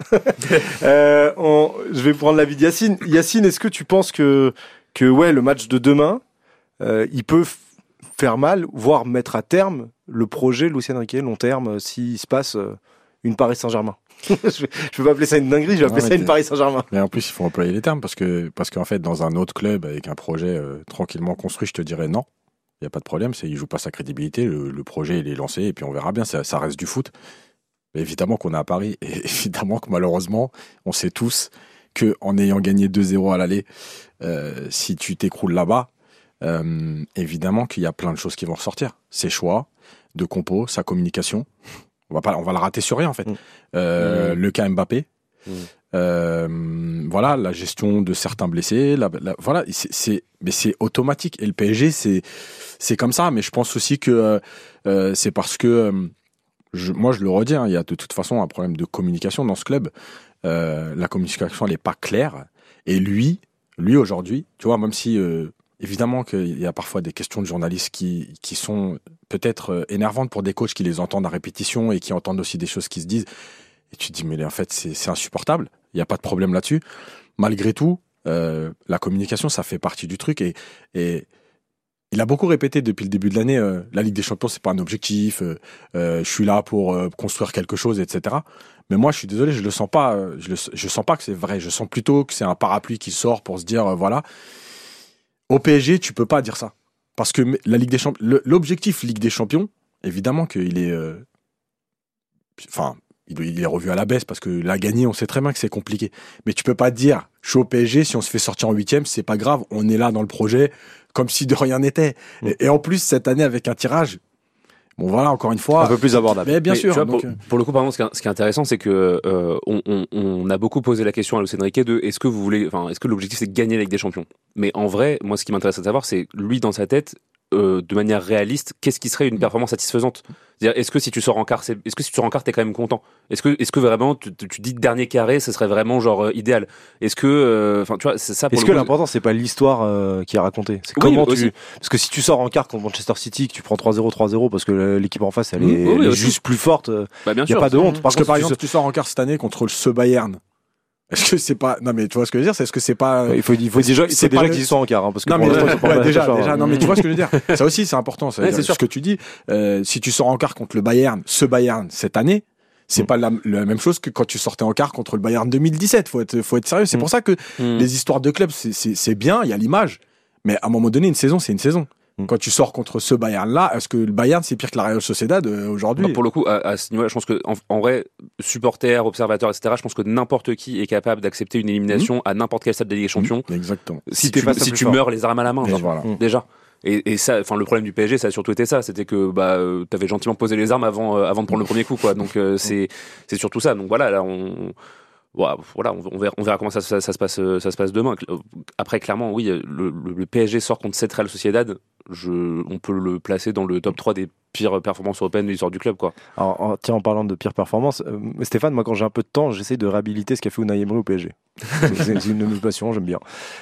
euh, on, je vais prendre l'avis de Yacine. Yacine, est-ce que tu penses que, que ouais, le match de demain, euh, il peut f- faire mal, voire mettre à terme le projet Luis Enrique, long terme, euh, s'il se passe euh, une Paris Saint-Germain? je ne vais pas appeler ça une dinguerie, je vais appeler Non, ça mais une Paris Saint-Germain. Mais en plus, il faut employer les termes parce que parce qu'en fait, dans un autre club avec un projet euh, tranquillement construit, je te dirais non. Il y a pas de problème, c'est il joue pas sa crédibilité, le, le projet il est lancé et puis on verra bien, ça, ça reste du foot. Mais évidemment qu'on est à Paris et évidemment que malheureusement, on sait tous que en ayant gagné deux zéro à l'aller, euh, si tu t'écroules là-bas, euh, évidemment qu'il y a plein de choses qui vont ressortir. Ses choix de compo, sa communication. On va pas, on va le rater sur rien en fait. Mm. Euh, Mm. Le cas Mbappé. Mm. Euh, voilà, la gestion de certains blessés. La, la- voilà, c'est, c'est, mais c'est automatique. Et le P S G, c'est, c'est comme ça. Mais je pense aussi que euh, c'est parce que, euh, je, moi, je le redis, hein, il y a de toute façon un problème de communication dans ce club. Euh, la communication, elle est pas claire. Et lui, lui aujourd'hui, tu vois, même si euh, évidemment qu'il y a parfois des questions de journalistes qui, qui sont peut-être euh, énervantes pour des coachs qui les entendent à répétition et qui entendent aussi des choses qui se disent. Et tu te dis, mais en fait, c'est, c'est insupportable. Il n'y a pas de problème là-dessus. Malgré tout, euh, la communication, ça fait partie du truc. Et, et il a beaucoup répété depuis le début de l'année, euh, la Ligue des Champions, c'est pas un objectif. Euh, euh, je suis là pour euh, construire quelque chose, et cetera. Mais moi, je suis désolé, je le sens pas. euh, Je, le, je sens pas que c'est vrai. Je sens plutôt que c'est un parapluie qui sort pour se dire, euh, voilà. Au P S G, tu peux pas dire ça. Parce que la Ligue des Champions, le- l'objectif Ligue des Champions, évidemment qu'il est, euh, enfin, il, il est revu à la baisse parce que la gagner, on sait très bien que c'est compliqué. Mais tu peux pas dire, je suis au P S G, si on se fait sortir en huitième, c'est pas grave, on est là dans le projet, comme si de rien n'était. Mm. Et, et en plus, cette année, avec un tirage, bon voilà, encore une fois. Un peu plus abordable. Mais bien Mais sûr. tu vois, donc, pour, euh, pour le coup, par exemple, ce qui est, ce qui est intéressant, c'est que euh, on, on, on a beaucoup posé la question à Luis Enrique de est-ce que vous voulez, enfin, est-ce que l'objectif c'est de gagner la Ligue des Champions. Mais en vrai, moi, ce qui m'intéresse de savoir, c'est lui dans sa tête, euh, de manière réaliste, qu'est-ce qui serait une performance satisfaisante ? C'est-à-dire, est-ce que si tu sors en quart, c'est... est-ce que si tu sors en quart, t'es quand même content ? Est-ce que, est-ce que vraiment, tu, tu dis dernier carré, ce serait vraiment genre euh, idéal ? Est-ce que, enfin, euh, tu vois, c'est ça. Pour Est-ce le que coup, l'important c'est pas l'histoire euh, qui est racontée ? C'est oui, comment aussi. tu, parce que si tu sors en quart contre Manchester City, que tu prends trois zéro, trois zéro, parce que l'équipe en face elle est, oui, oui, elle est aussi. juste plus forte, il bah, bien y a sûr, pas de honte. Parce Par que par contre, exemple, tu sors en quart cette année contre ce Bayern. Est-ce que c'est pas non mais tu vois ce que je veux dire, c'est est-ce que c'est pas il faut il faut déjà c'est c'est pas déjà le- qu'ils soient en quart hein, parce que non pour mais l'instant, ils sont pas ouais, mal déjà d'accord, déjà hein. non mais tu vois ce que je veux dire, ça aussi c'est important, ça veut Ouais, dire, c'est sûr. ce que tu dis, euh, si tu sors en quart contre le Bayern, ce Bayern cette année, c'est Mm. pas la, la même chose que quand tu sortais en quart contre le Bayern deux mille dix-sept, faut être faut être sérieux, c'est Mm. pour ça que Hmm. les histoires de clubs c'est c'est c'est bien, il y a l'image, mais à un moment donné une saison c'est une saison. Mm. Quand tu sors contre ce Bayern là, est-ce que le Bayern c'est pire que la Real Sociedad euh, aujourd'hui? Bah, pour le coup, à, à ce niveau-là, je pense que en, en vrai, supporters, observateurs, et cetera, je pense que n'importe qui est capable d'accepter une élimination à n'importe quel stade de Ligue des Champions. Mm. Exactement. Si, Si t'es tu, face à si plus tu fort. meurs les armes à la main, Et genre, voilà. Mm. déjà. Et, et ça, enfin, le problème du P S G, ça a surtout été ça, c'était que bah, euh, t'avais gentiment posé les armes avant, euh, avant de prendre le premier coup, quoi. Donc euh, c'est, c'est surtout ça. Donc voilà, là, on, voilà, voilà, on, on verra, on verra comment ça, ça, ça se passe, euh, ça se passe demain. Après, clairement, oui, le, le, le P S G sort contre cette Real Sociedad. Je, on peut le placer dans le top trois des pires performances européennes de l'histoire du club, quoi. Alors, en, tiens, en parlant de pire performance, euh, Stéphane, moi quand j'ai un peu de temps, j'essaie de réhabiliter ce qu'a fait Unai Emery au P S G. c'est, c'est- c'est une de mes passions, j'aime bien.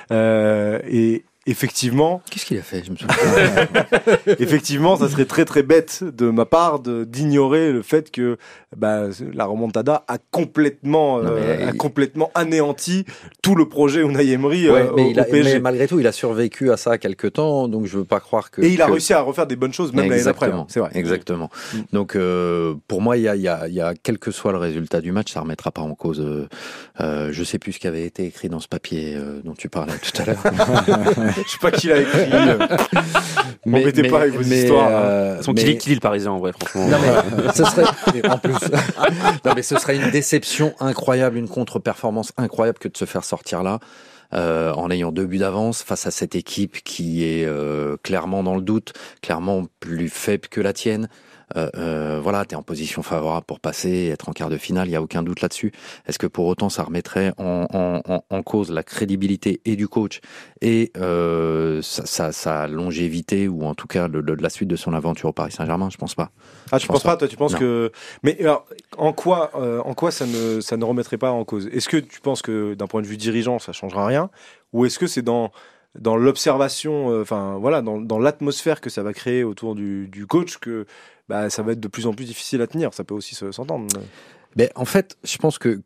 Euh, et effectivement, Qu'est-ce qu'il a fait? Je me souviens. effectivement, ça serait très très bête de ma part de, d'ignorer le fait que bah, la remontada a complètement, Non, mais euh, a il- complètement anéanti tout le projet Unai Emery euh, Ouais, mais, au, il a- au P S G. mais malgré tout, il a survécu à ça quelques temps, donc je veux pas croire que. Et il a que- réussi à refaire des bonnes choses même l'année d'après. Exactement, hein, c'est vrai. Exactement. Mm. Donc, euh, pour moi, il y a, il y, a, il y a, quel que soit le résultat du match, ça remettra pas en cause. Euh, euh, je sais plus ce qui avait été écrit dans ce papier euh, dont tu parlais tout à l'heure. Je sais pas qui l'a écrit. euh. M'embêtez pas avec vos histoires, hein. euh, Son mais- Kili Kili le Parisien, en vrai, franchement. Non mais ce serait et en plus non mais ce serait une déception incroyable, une contre-performance incroyable que de se faire sortir là euh, en ayant deux buts d'avance face à cette équipe qui est euh, clairement dans le doute, clairement plus faible que la tienne. Euh, euh, voilà, t'es en position favorable pour passer, être en quart de finale, il y a aucun doute là-dessus. Est-ce que pour autant ça remettrait en, en, en, en cause la crédibilité et du coach et euh, sa, sa, sa longévité ou en tout cas le, le, la suite de son aventure au Paris Saint-Germain? Je pense pas. Ah, tu Je penses pense pas, pas. toi, tu penses Non. que. Mais alors, en quoi, euh, en quoi ça ne, ça ne remettrait pas en cause ? Est-ce que tu penses que d'un point de vue dirigeant, ça changera rien ? Ou est-ce que c'est dans, dans l'observation, euh, enfin voilà, dans, dans l'atmosphère que ça va créer autour du, du coach que bah, ça va être de plus en plus difficile à tenir ? Ça peut aussi se- s'entendre. Mais en fait, je pense que,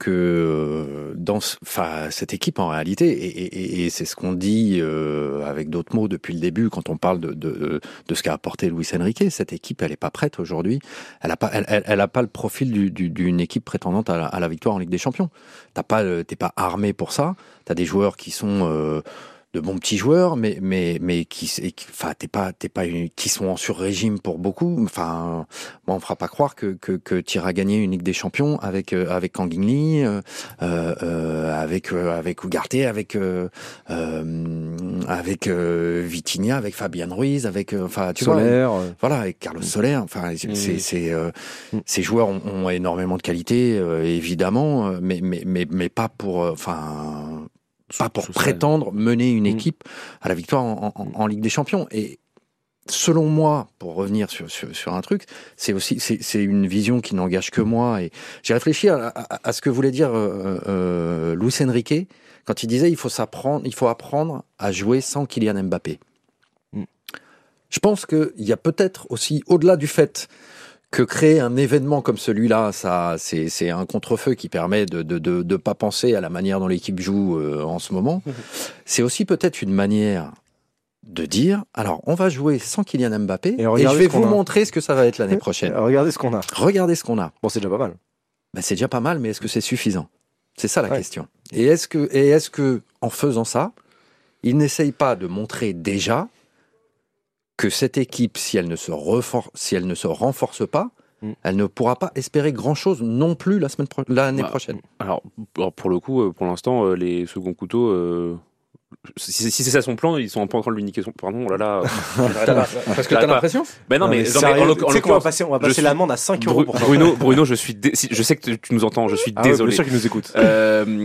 que dans ce- enfin, cette équipe, en réalité, et, et, et c'est ce qu'on dit euh, avec d'autres mots depuis le début, quand on parle de, de, de ce qu'a apporté Luis Enrique, cette équipe, elle est pas prête aujourd'hui. Elle a pas, elle, elle, elle a pas le profil du, du, d'une équipe prétendante à la, à la victoire en Ligue des Champions. T'as pas, le- t'es pas armé pour ça. T'as des joueurs qui sont euh, de bons petits joueurs, mais mais mais qui, et qui- enfin, t'es pas, t'es pas une, qui sont en sur-régime pour beaucoup. Enfin, moi, on me fera pas croire que que, que t'iras gagner une Ligue des Champions avec euh, avec Kang Lee, euh, euh, avec euh, avec Ugarte, avec euh, euh, avec euh, Vitinha, avec Fabian Ruiz, avec euh, enfin, tu vois. Solaire. euh, Voilà, avec Carlos Soler, enfin, c'est, Mmh. c'est, c'est, euh, Mmh. ces joueurs ont, ont énormément de qualité, euh, évidemment, euh, mais, mais, mais, mais pas pour, euh, enfin, pas pour Sous- sous- prétendre mener une Mmh. équipe à la victoire en, en, en Ligue des Champions. Et selon moi, pour revenir sur, sur, sur un truc, c'est aussi, c'est, c'est une vision qui n'engage que moi. Et j'ai réfléchi à, à, à ce que voulait dire euh, euh, Luis Enrique quand il disait il faut s'apprendre, il faut apprendre à jouer sans Kylian Mbappé. Je pense qu'il y a peut-être aussi, au-delà du fait que créer un événement comme celui-là, ça, c'est, c'est un contre-feu qui permet de de, de de pas penser à la manière dont l'équipe joue euh, en ce moment. C'est aussi peut-être une manière de dire, alors on va jouer sans Kylian Mbappé Et et, regardez je vais ce qu'on vous a. montrer ce que ça va être l'année prochaine. euh, Regardez ce qu'on a. Regardez ce qu'on a. Bon, c'est déjà pas mal. Ben, c'est déjà pas mal, mais est-ce que c'est suffisant? C'est ça la Ouais. question. Et est-ce que, et est-ce que, en faisant ça, il n'essaye pas de montrer déjà que cette équipe, si elle ne se refor- si elle ne se renforce pas, Mm. elle ne pourra pas espérer grand-chose non plus la semaine pro- l'année Bah, prochaine. Alors, alors, pour le coup, euh, pour l'instant, euh, les seconds couteaux, euh, si, si c'est ça son plan, ils sont pas en train de lui niquer son. Pardon, oh là là. Parce que t'as l'impression? Ben non, Non, mais, mais non, mais sérieux, en l'oc- tu en sais qu'on va l'occurrence, passer, on va je passer suis- l'amende à cinq euros Bru- pour ça. Bruno, Bruno, je suis, dé- si- je sais que tu tu nous entends, je suis Ah ouais, désolé. bien sûr qu'il nous écoute. Euh,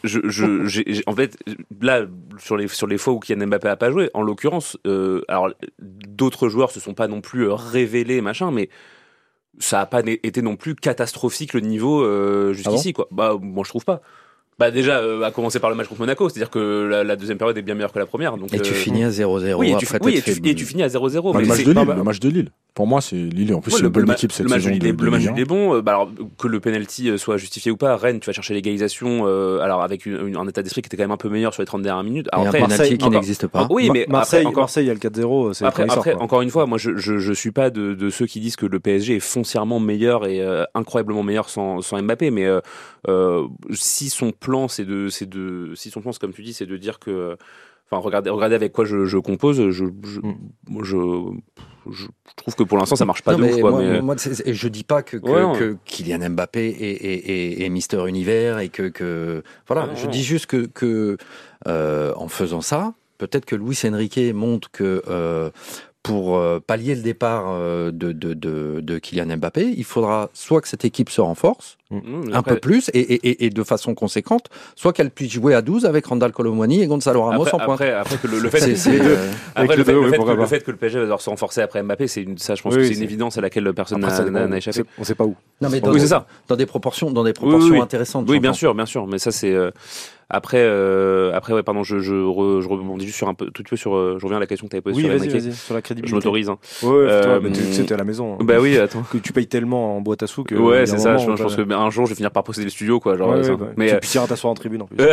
je, je, j'ai, j'ai, en fait, là, sur les, sur les fois où Kylian Mbappé a pas joué, en l'occurrence, euh, alors, d'autres joueurs se sont pas non plus révélés, machin, mais ça a pas été non plus catastrophique le niveau euh, jusqu'ici, ah bon quoi. Bah, moi, je trouve pas. Bah déjà, euh, à commencer par le match contre Monaco, c'est-à-dire que la, la deuxième période est bien meilleure que la première. Donc, et tu euh, finis à zéro zéro. Oui, et tu, après oui, et fait... tu, et tu finis à zéro zéro. Bah, mais le match c'est... de Lille, non, bah... le match de Lille. Pour moi, c'est Lille. En plus, ouais, c'est une bonne équipe cette le match saison. De, de, le match de de Lille est bon. Bah, alors, que le penalty soit justifié ou pas, Rennes, tu vas chercher l'égalisation. Euh, alors avec une, une, un état d'esprit qui était quand même un peu meilleur sur les trente dernières minutes. Alors, et après, un penalty Marseille, qui encore... n'existe pas. Ah, oui, mais Marseille, après, encore... Marseille, il y a le quatre zéro. C'est après, après sort, encore une fois, moi, je, je, je suis pas de, de ceux qui disent que le P S G est foncièrement meilleur et euh, incroyablement meilleur sans, sans Mbappé, mais euh, euh, si son plan, c'est de, c'est de, si son plan, c'est comme tu dis, c'est de dire que Enfin, regardez, regardez avec quoi je, je compose. Je, je, mm. je, je trouve que pour l'instant, ça marche pas non, de mais ouf. Quoi, moi, mais... moi, c'est, je dis pas que, que, ouais, que Kylian Mbappé est, est, est, est Mister Univers et que, que voilà. Non, je non. dis juste que, que euh, en faisant ça, peut-être que Luis Enrique montre que euh, pour euh, pallier le départ euh, de, de, de, de Kylian Mbappé, il faudra soit que cette équipe se renforce mmh, un après... peu plus et, et, et de façon conséquente, soit qu'elle puisse jouer à douze avec Randal Colomwani et Gonzalo Ramos après, en pointe. Après, après que le, le fait, c'est, c'est, euh, après le, fait, le, fait que, le fait que le P S G va devoir se renforcer après Mbappé, c'est une, ça, je pense oui, que c'est, c'est une évidence à laquelle personne après, n'a, n'a, n'a échappé. On sait pas où. Non, mais dans, oui, des, c'est ça. dans des proportions, dans des proportions oui, oui. intéressantes. Oui, bien sûr, bien sûr. Mais ça, c'est euh, après, euh, après, ouais, pardon, je, je, re, je rebondis juste sur un peu, tout de suite sur, euh, je reviens à la question que tu avais posée oui, sur vas-y, Mbappé. vas-y, sur la crédibilité. Je m'autorise. Hein. Ouais, euh, mais tu sais, t'es à la maison. Bah oui, attends. Que tu payes tellement en boîte à sous que. Ouais, c'est ça. Je pense qu'un jour, je vais finir par posséder le studio, quoi. Genre, mais tu puisses t'asseoir en tribune en plus.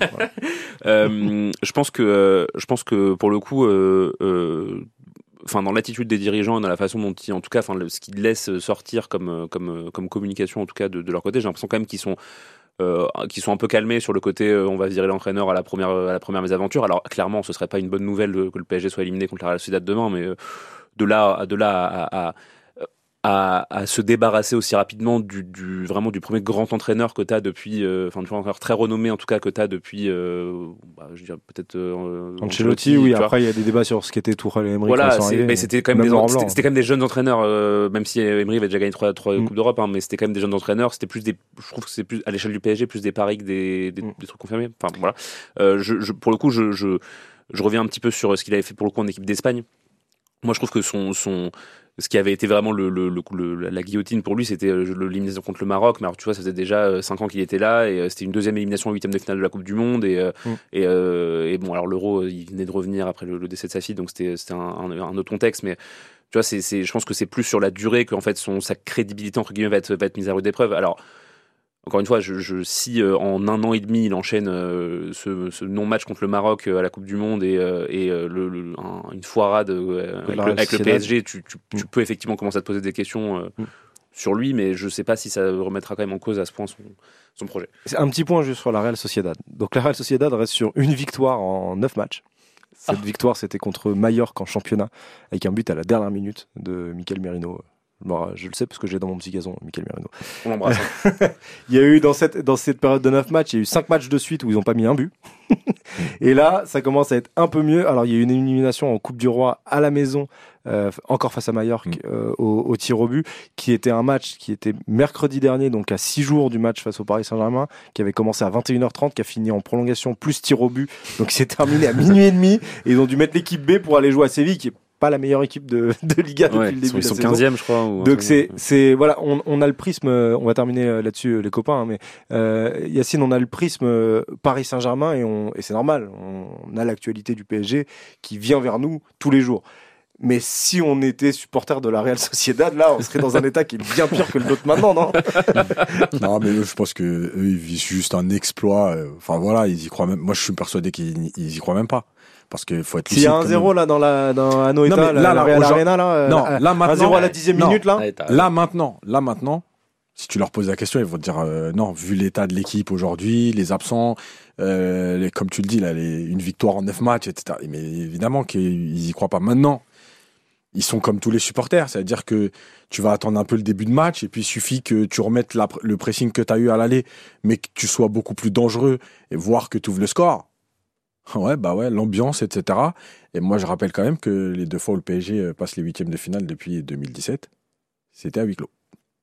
Je pense que, je pense que pour le coup. Enfin, dans l'attitude des dirigeants et dans la façon dont ils, en tout cas, enfin, le, ce qu'ils laissent sortir comme, comme, comme communication, en tout cas, de, de leur côté, j'ai l'impression quand même qu'ils sont, euh, qu'ils sont un peu calmés sur le côté, euh, on va virer l'entraîneur à la première, à la première mésaventure. Alors, clairement, ce serait pas une bonne nouvelle que le P S G soit éliminé contre la Real Sociedad demain, mais euh, de là, de là à, à, à, à se débarrasser aussi rapidement du, du, vraiment du premier grand entraîneur que tu as depuis, enfin, euh, du entraîneur très renommé, en tout cas, que tu as depuis, euh, bah, je dirais peut-être, euh, Ancelotti, oui, après, il y a des débats sur ce qu'était Tourelle et Emery. Voilà, quand ils sont c'est, arrivés, mais c'était quand même, même des, c'était, c'était quand même des jeunes entraîneurs, euh, même si Emery avait déjà gagné trois, trois mm. Coupes d'Europe, hein, mais c'était quand même des jeunes entraîneurs, c'était plus des, je trouve que c'est plus, à l'échelle du P S G, plus des paris que des, des, mm. des trucs confirmés. Enfin, voilà. Euh, je, je, pour le coup, je, je, je reviens un petit peu sur ce qu'il avait fait pour le coup en équipe d'Espagne. Moi, je trouve que son, son, ce qui avait été vraiment le, le, le, le, la guillotine pour lui, c'était l'élimination contre le Maroc. Mais alors, tu vois, ça faisait déjà cinq ans qu'il était là et c'était une deuxième élimination en huitième de finale de la Coupe du Monde. Et, mm. et, euh, et bon, alors l'Euro, il venait de revenir après le, le décès de sa fille, donc c'était, c'était un, un, un autre contexte. Mais tu vois, c'est, c'est, je pense que c'est plus sur la durée qu'en fait son, sa crédibilité entre guillemets va être, va être mise à rude épreuve. Alors. Encore une fois, je, je, si euh, en un an et demi, il enchaîne euh, ce, ce non-match contre le Maroc euh, à la Coupe du Monde et, euh, et euh, le, le, un, une foirade euh, avec, le, avec le P S G, tu, tu, mm. tu peux effectivement commencer à te poser des questions euh, mm. sur lui, mais je ne sais pas si ça remettra quand même en cause à ce point son, son projet. C'est un petit point juste sur la Real Sociedad. Donc la Real Sociedad reste sur une victoire en neuf matchs. Cette ah. victoire, c'était contre Mallorca en championnat, avec un but à la dernière minute de Mikel Merino. Bon, je le sais parce que j'ai dans mon petit gazon Mikel Merino. On l'embrasse. Il y a eu dans cette, dans cette période de neuf matchs, il y a eu cinq matchs de suite où ils n'ont pas mis un but. Et là, ça commence à être un peu mieux. Alors, il y a eu une élimination en Coupe du Roi à la maison, euh, encore face à Mallorca, euh, au, au tir au but, qui était un match qui était mercredi dernier, donc à six jours du match face au Paris Saint-Germain, qui avait commencé à vingt et une heures trente, qui a fini en prolongation plus tir au but. Donc, il s'est terminé à minuit et demi. Et ils ont dû mettre l'équipe B pour aller jouer à Séville, qui est pas la meilleure équipe de, de Liga depuis ouais, le début de la saison. Ils sont quinzième, je crois. Ou Donc c'est, c'est, voilà, on, on a le prisme, on va terminer là-dessus les copains, hein, mais euh, Yacine, on a le prisme Paris Saint-Germain et, on, et c'est normal, on a l'actualité du P S G qui vient vers nous tous les jours. Mais si on était supporter de la Real Sociedad, là, on serait dans un état qui est bien pire que le nôtre maintenant, non? Non, mais eux, je pense que eux, ils visent juste un exploit. Enfin voilà, ils y croient même. Moi, je suis persuadé qu'ils ils y croient même pas. Parce qu'il faut être lucide. S'il y a un zéro là dans la dans Anoeta, non, la, la Real Arena là, non, là maintenant, un zéro à la dixième non, minute là. Là maintenant, là maintenant, si tu leur poses la question, ils vont te dire euh, non, vu l'état de l'équipe aujourd'hui, les absents, euh, les, comme tu le dis là, les, une victoire en neuf matchs, et cetera. Mais évidemment qu'ils y croient pas. Maintenant, ils sont comme tous les supporters, c'est-à-dire que tu vas attendre un peu le début de match et puis il suffit que tu remettes la, le pressing que tu as eu à l'aller, mais que tu sois beaucoup plus dangereux et voir que tu ouvres le score. Ouais, bah ouais, l'ambiance, et cetera. Et moi, je rappelle quand même que les deux fois où le P S G passe les huitièmes de finale depuis deux mille dix-sept, c'était à huis clos.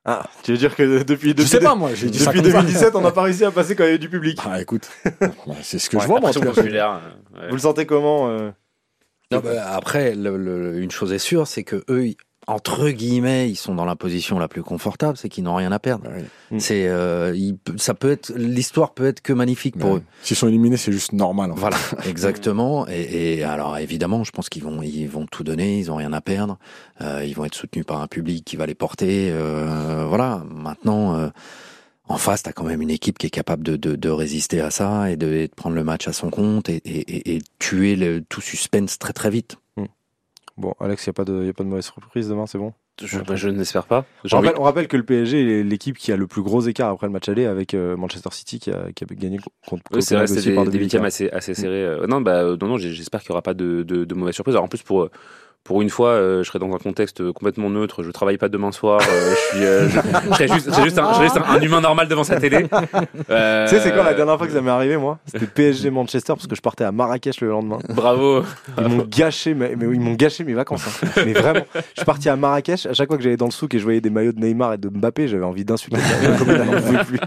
Ah, tu veux dire que depuis, depuis, Je sais pas, moi, j'ai dit ça depuis comme ça. deux mille dix-sept, on n'a pas réussi à passer quand il y avait du public. Ah, écoute, c'est ce que je Ouais, vois, moi. en pression tout cas. consulaire, euh, ouais. Vous le sentez comment euh Non, bah, après, le, le, une chose est sûre, c'est que eux, ils- entre guillemets, ils sont dans la position la plus confortable, c'est qu'ils n'ont rien à perdre. Ouais. Mm. C'est, euh, ils- ça peut être, l'histoire peut être que magnifique pour Ouais. eux. S'ils sont éliminés, c'est juste normal. En fait. Voilà, exactement. Et, et alors évidemment, je pense qu'ils vont, ils vont tout donner, ils ont rien à perdre. Euh, ils vont être soutenus par un public qui va les porter. Euh, voilà. Maintenant, euh, en face, t'as quand même une équipe qui est capable de, de, de résister à ça et de, et de prendre le match à son compte et, et, et, et tuer le tout suspense très très vite. Bon, Alex, il n'y a pas de, y a pas de mauvaise surprise demain, c'est bon. Je, bah, je n'espère pas. On J'ai envie- rappelle, on rappelle que le P S G est l'équipe qui a le plus gros écart après le match aller avec euh, Manchester City qui a, qui a gagné contre Oui, c'est Copenhague vrai, c'était aussi des, par des deux buts huitièmes d'écart. assez, assez serrés. Euh, non, bah, euh, non, non, j'ai- j'espère qu'il n'y aura pas de, de, de mauvaises surprises. Alors, en plus, pour, pour une fois, euh, je serai dans un contexte complètement neutre. Je travaille pas demain soir. euh, je suis, euh, je, je serai juste, je serai juste, un, je serai juste un, un humain normal devant sa télé. Euh, Tu sais, c'est quand la dernière fois que ça m'est arrivé, moi C'était P S G Manchester parce que je partais à Marrakech le lendemain. Bravo. Ils m'ont gâché, mais, mais ils m'ont gâché mes vacances. Hein. Mais vraiment, je suis parti à Marrakech. À chaque fois que j'allais dans le souk et je voyais des maillots de Neymar et de Mbappé, j'avais envie d'insulter. Comme il n'en pouvait plus.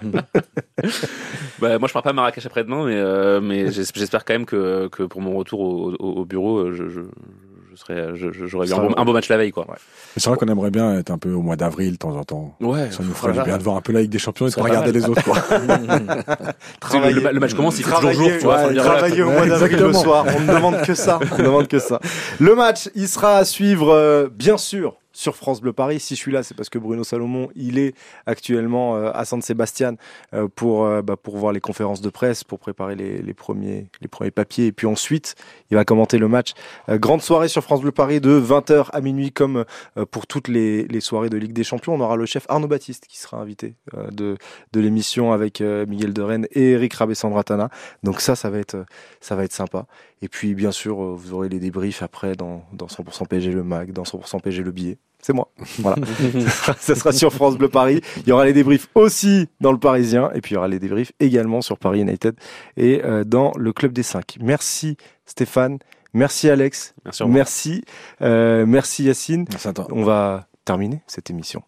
Bah, moi, je pars pas à Marrakech après-demain, mais, euh, mais j'es- j'espère quand même que, que pour mon retour au, au, au bureau, euh, je, je, je serai, je- je- j'aurais vu un beau, un beau match la veille, quoi. Ouais. Mais c'est vrai qu'on aimerait bien être un peu au mois d'avril de temps en temps. Ouais. Ça nous ferait voilà. du bien de voir un peu la Ligue des Champions et de Ça pas serait regarder les autres. Quoi. Tu sais, le, le- le match commence, il fait toujours jour, tu vois. ouais, faut le dire, voilà. travailler au mois d'avril le soir. On ne demande que ça. On ne demande que ça. Le match, il sera à suivre, euh, bien sûr, sur France Bleu Paris. Si je suis là, c'est parce que Bruno Salomon, il est actuellement euh, à San Sebastian euh, pour euh, bah, pour voir les conférences de presse, pour préparer les, les premiers les premiers papiers, et puis ensuite, il va commenter le match. Euh, grande soirée sur France Bleu Paris de vingt heures à minuit, comme euh, pour toutes les, les soirées de Ligue des Champions. On aura le chef Arnaud Baptiste qui sera invité euh, de de l'émission avec euh, Miguel de Rennes et Eric Rabessandratana. Donc ça, ça va être ça va être sympa. Et puis bien sûr, euh, vous aurez les débriefs après dans dans cent pour cent P S G le mag, dans cent pour cent P S G le billet. C'est moi. Voilà. Ça sera sur France Bleu Paris. Il y aura les débriefs aussi dans le Parisien. Et puis il y aura les débriefs également sur Paris United et euh, dans le Club des cinq. Merci Stéphane. Merci Alex. Merci. au revoir. Merci. Euh, merci Yacine. Merci à toi. On va terminer cette émission.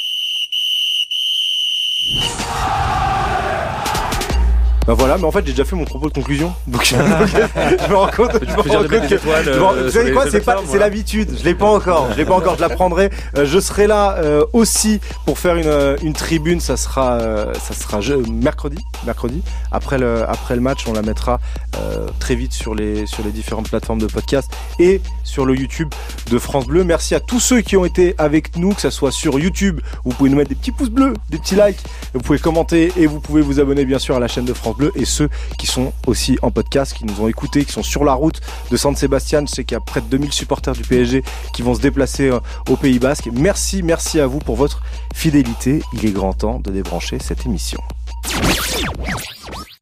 Bah voilà, mais en fait j'ai déjà fait mon propos de conclusion, donc je me rends compte, je me rends compte que, je me rends- vous savez quoi, c'est pas, c'est l'habitude, je l'ai pas encore, je l'ai pas encore, je l'apprendrai. Euh, je serai là euh, aussi pour faire une euh, une tribune, ça sera euh, ça sera je, mercredi, mercredi après le après le match, on la mettra euh, très vite sur les sur les différentes plateformes de podcast et sur le YouTube de France Bleu. Merci à tous ceux qui ont été avec nous, que ça soit sur YouTube, vous pouvez nous mettre des petits pouces bleus, des petits likes, vous pouvez commenter et vous pouvez vous abonner bien sûr à la chaîne de France Bleu, et ceux qui sont aussi en podcast, qui nous ont écoutés, qui sont sur la route de San Sebastian. Je sais qu'il y a près de deux mille supporters du P S G qui vont se déplacer euh, au Pays Basque. Merci, merci à vous pour votre fidélité. Il est grand temps de débrancher cette émission.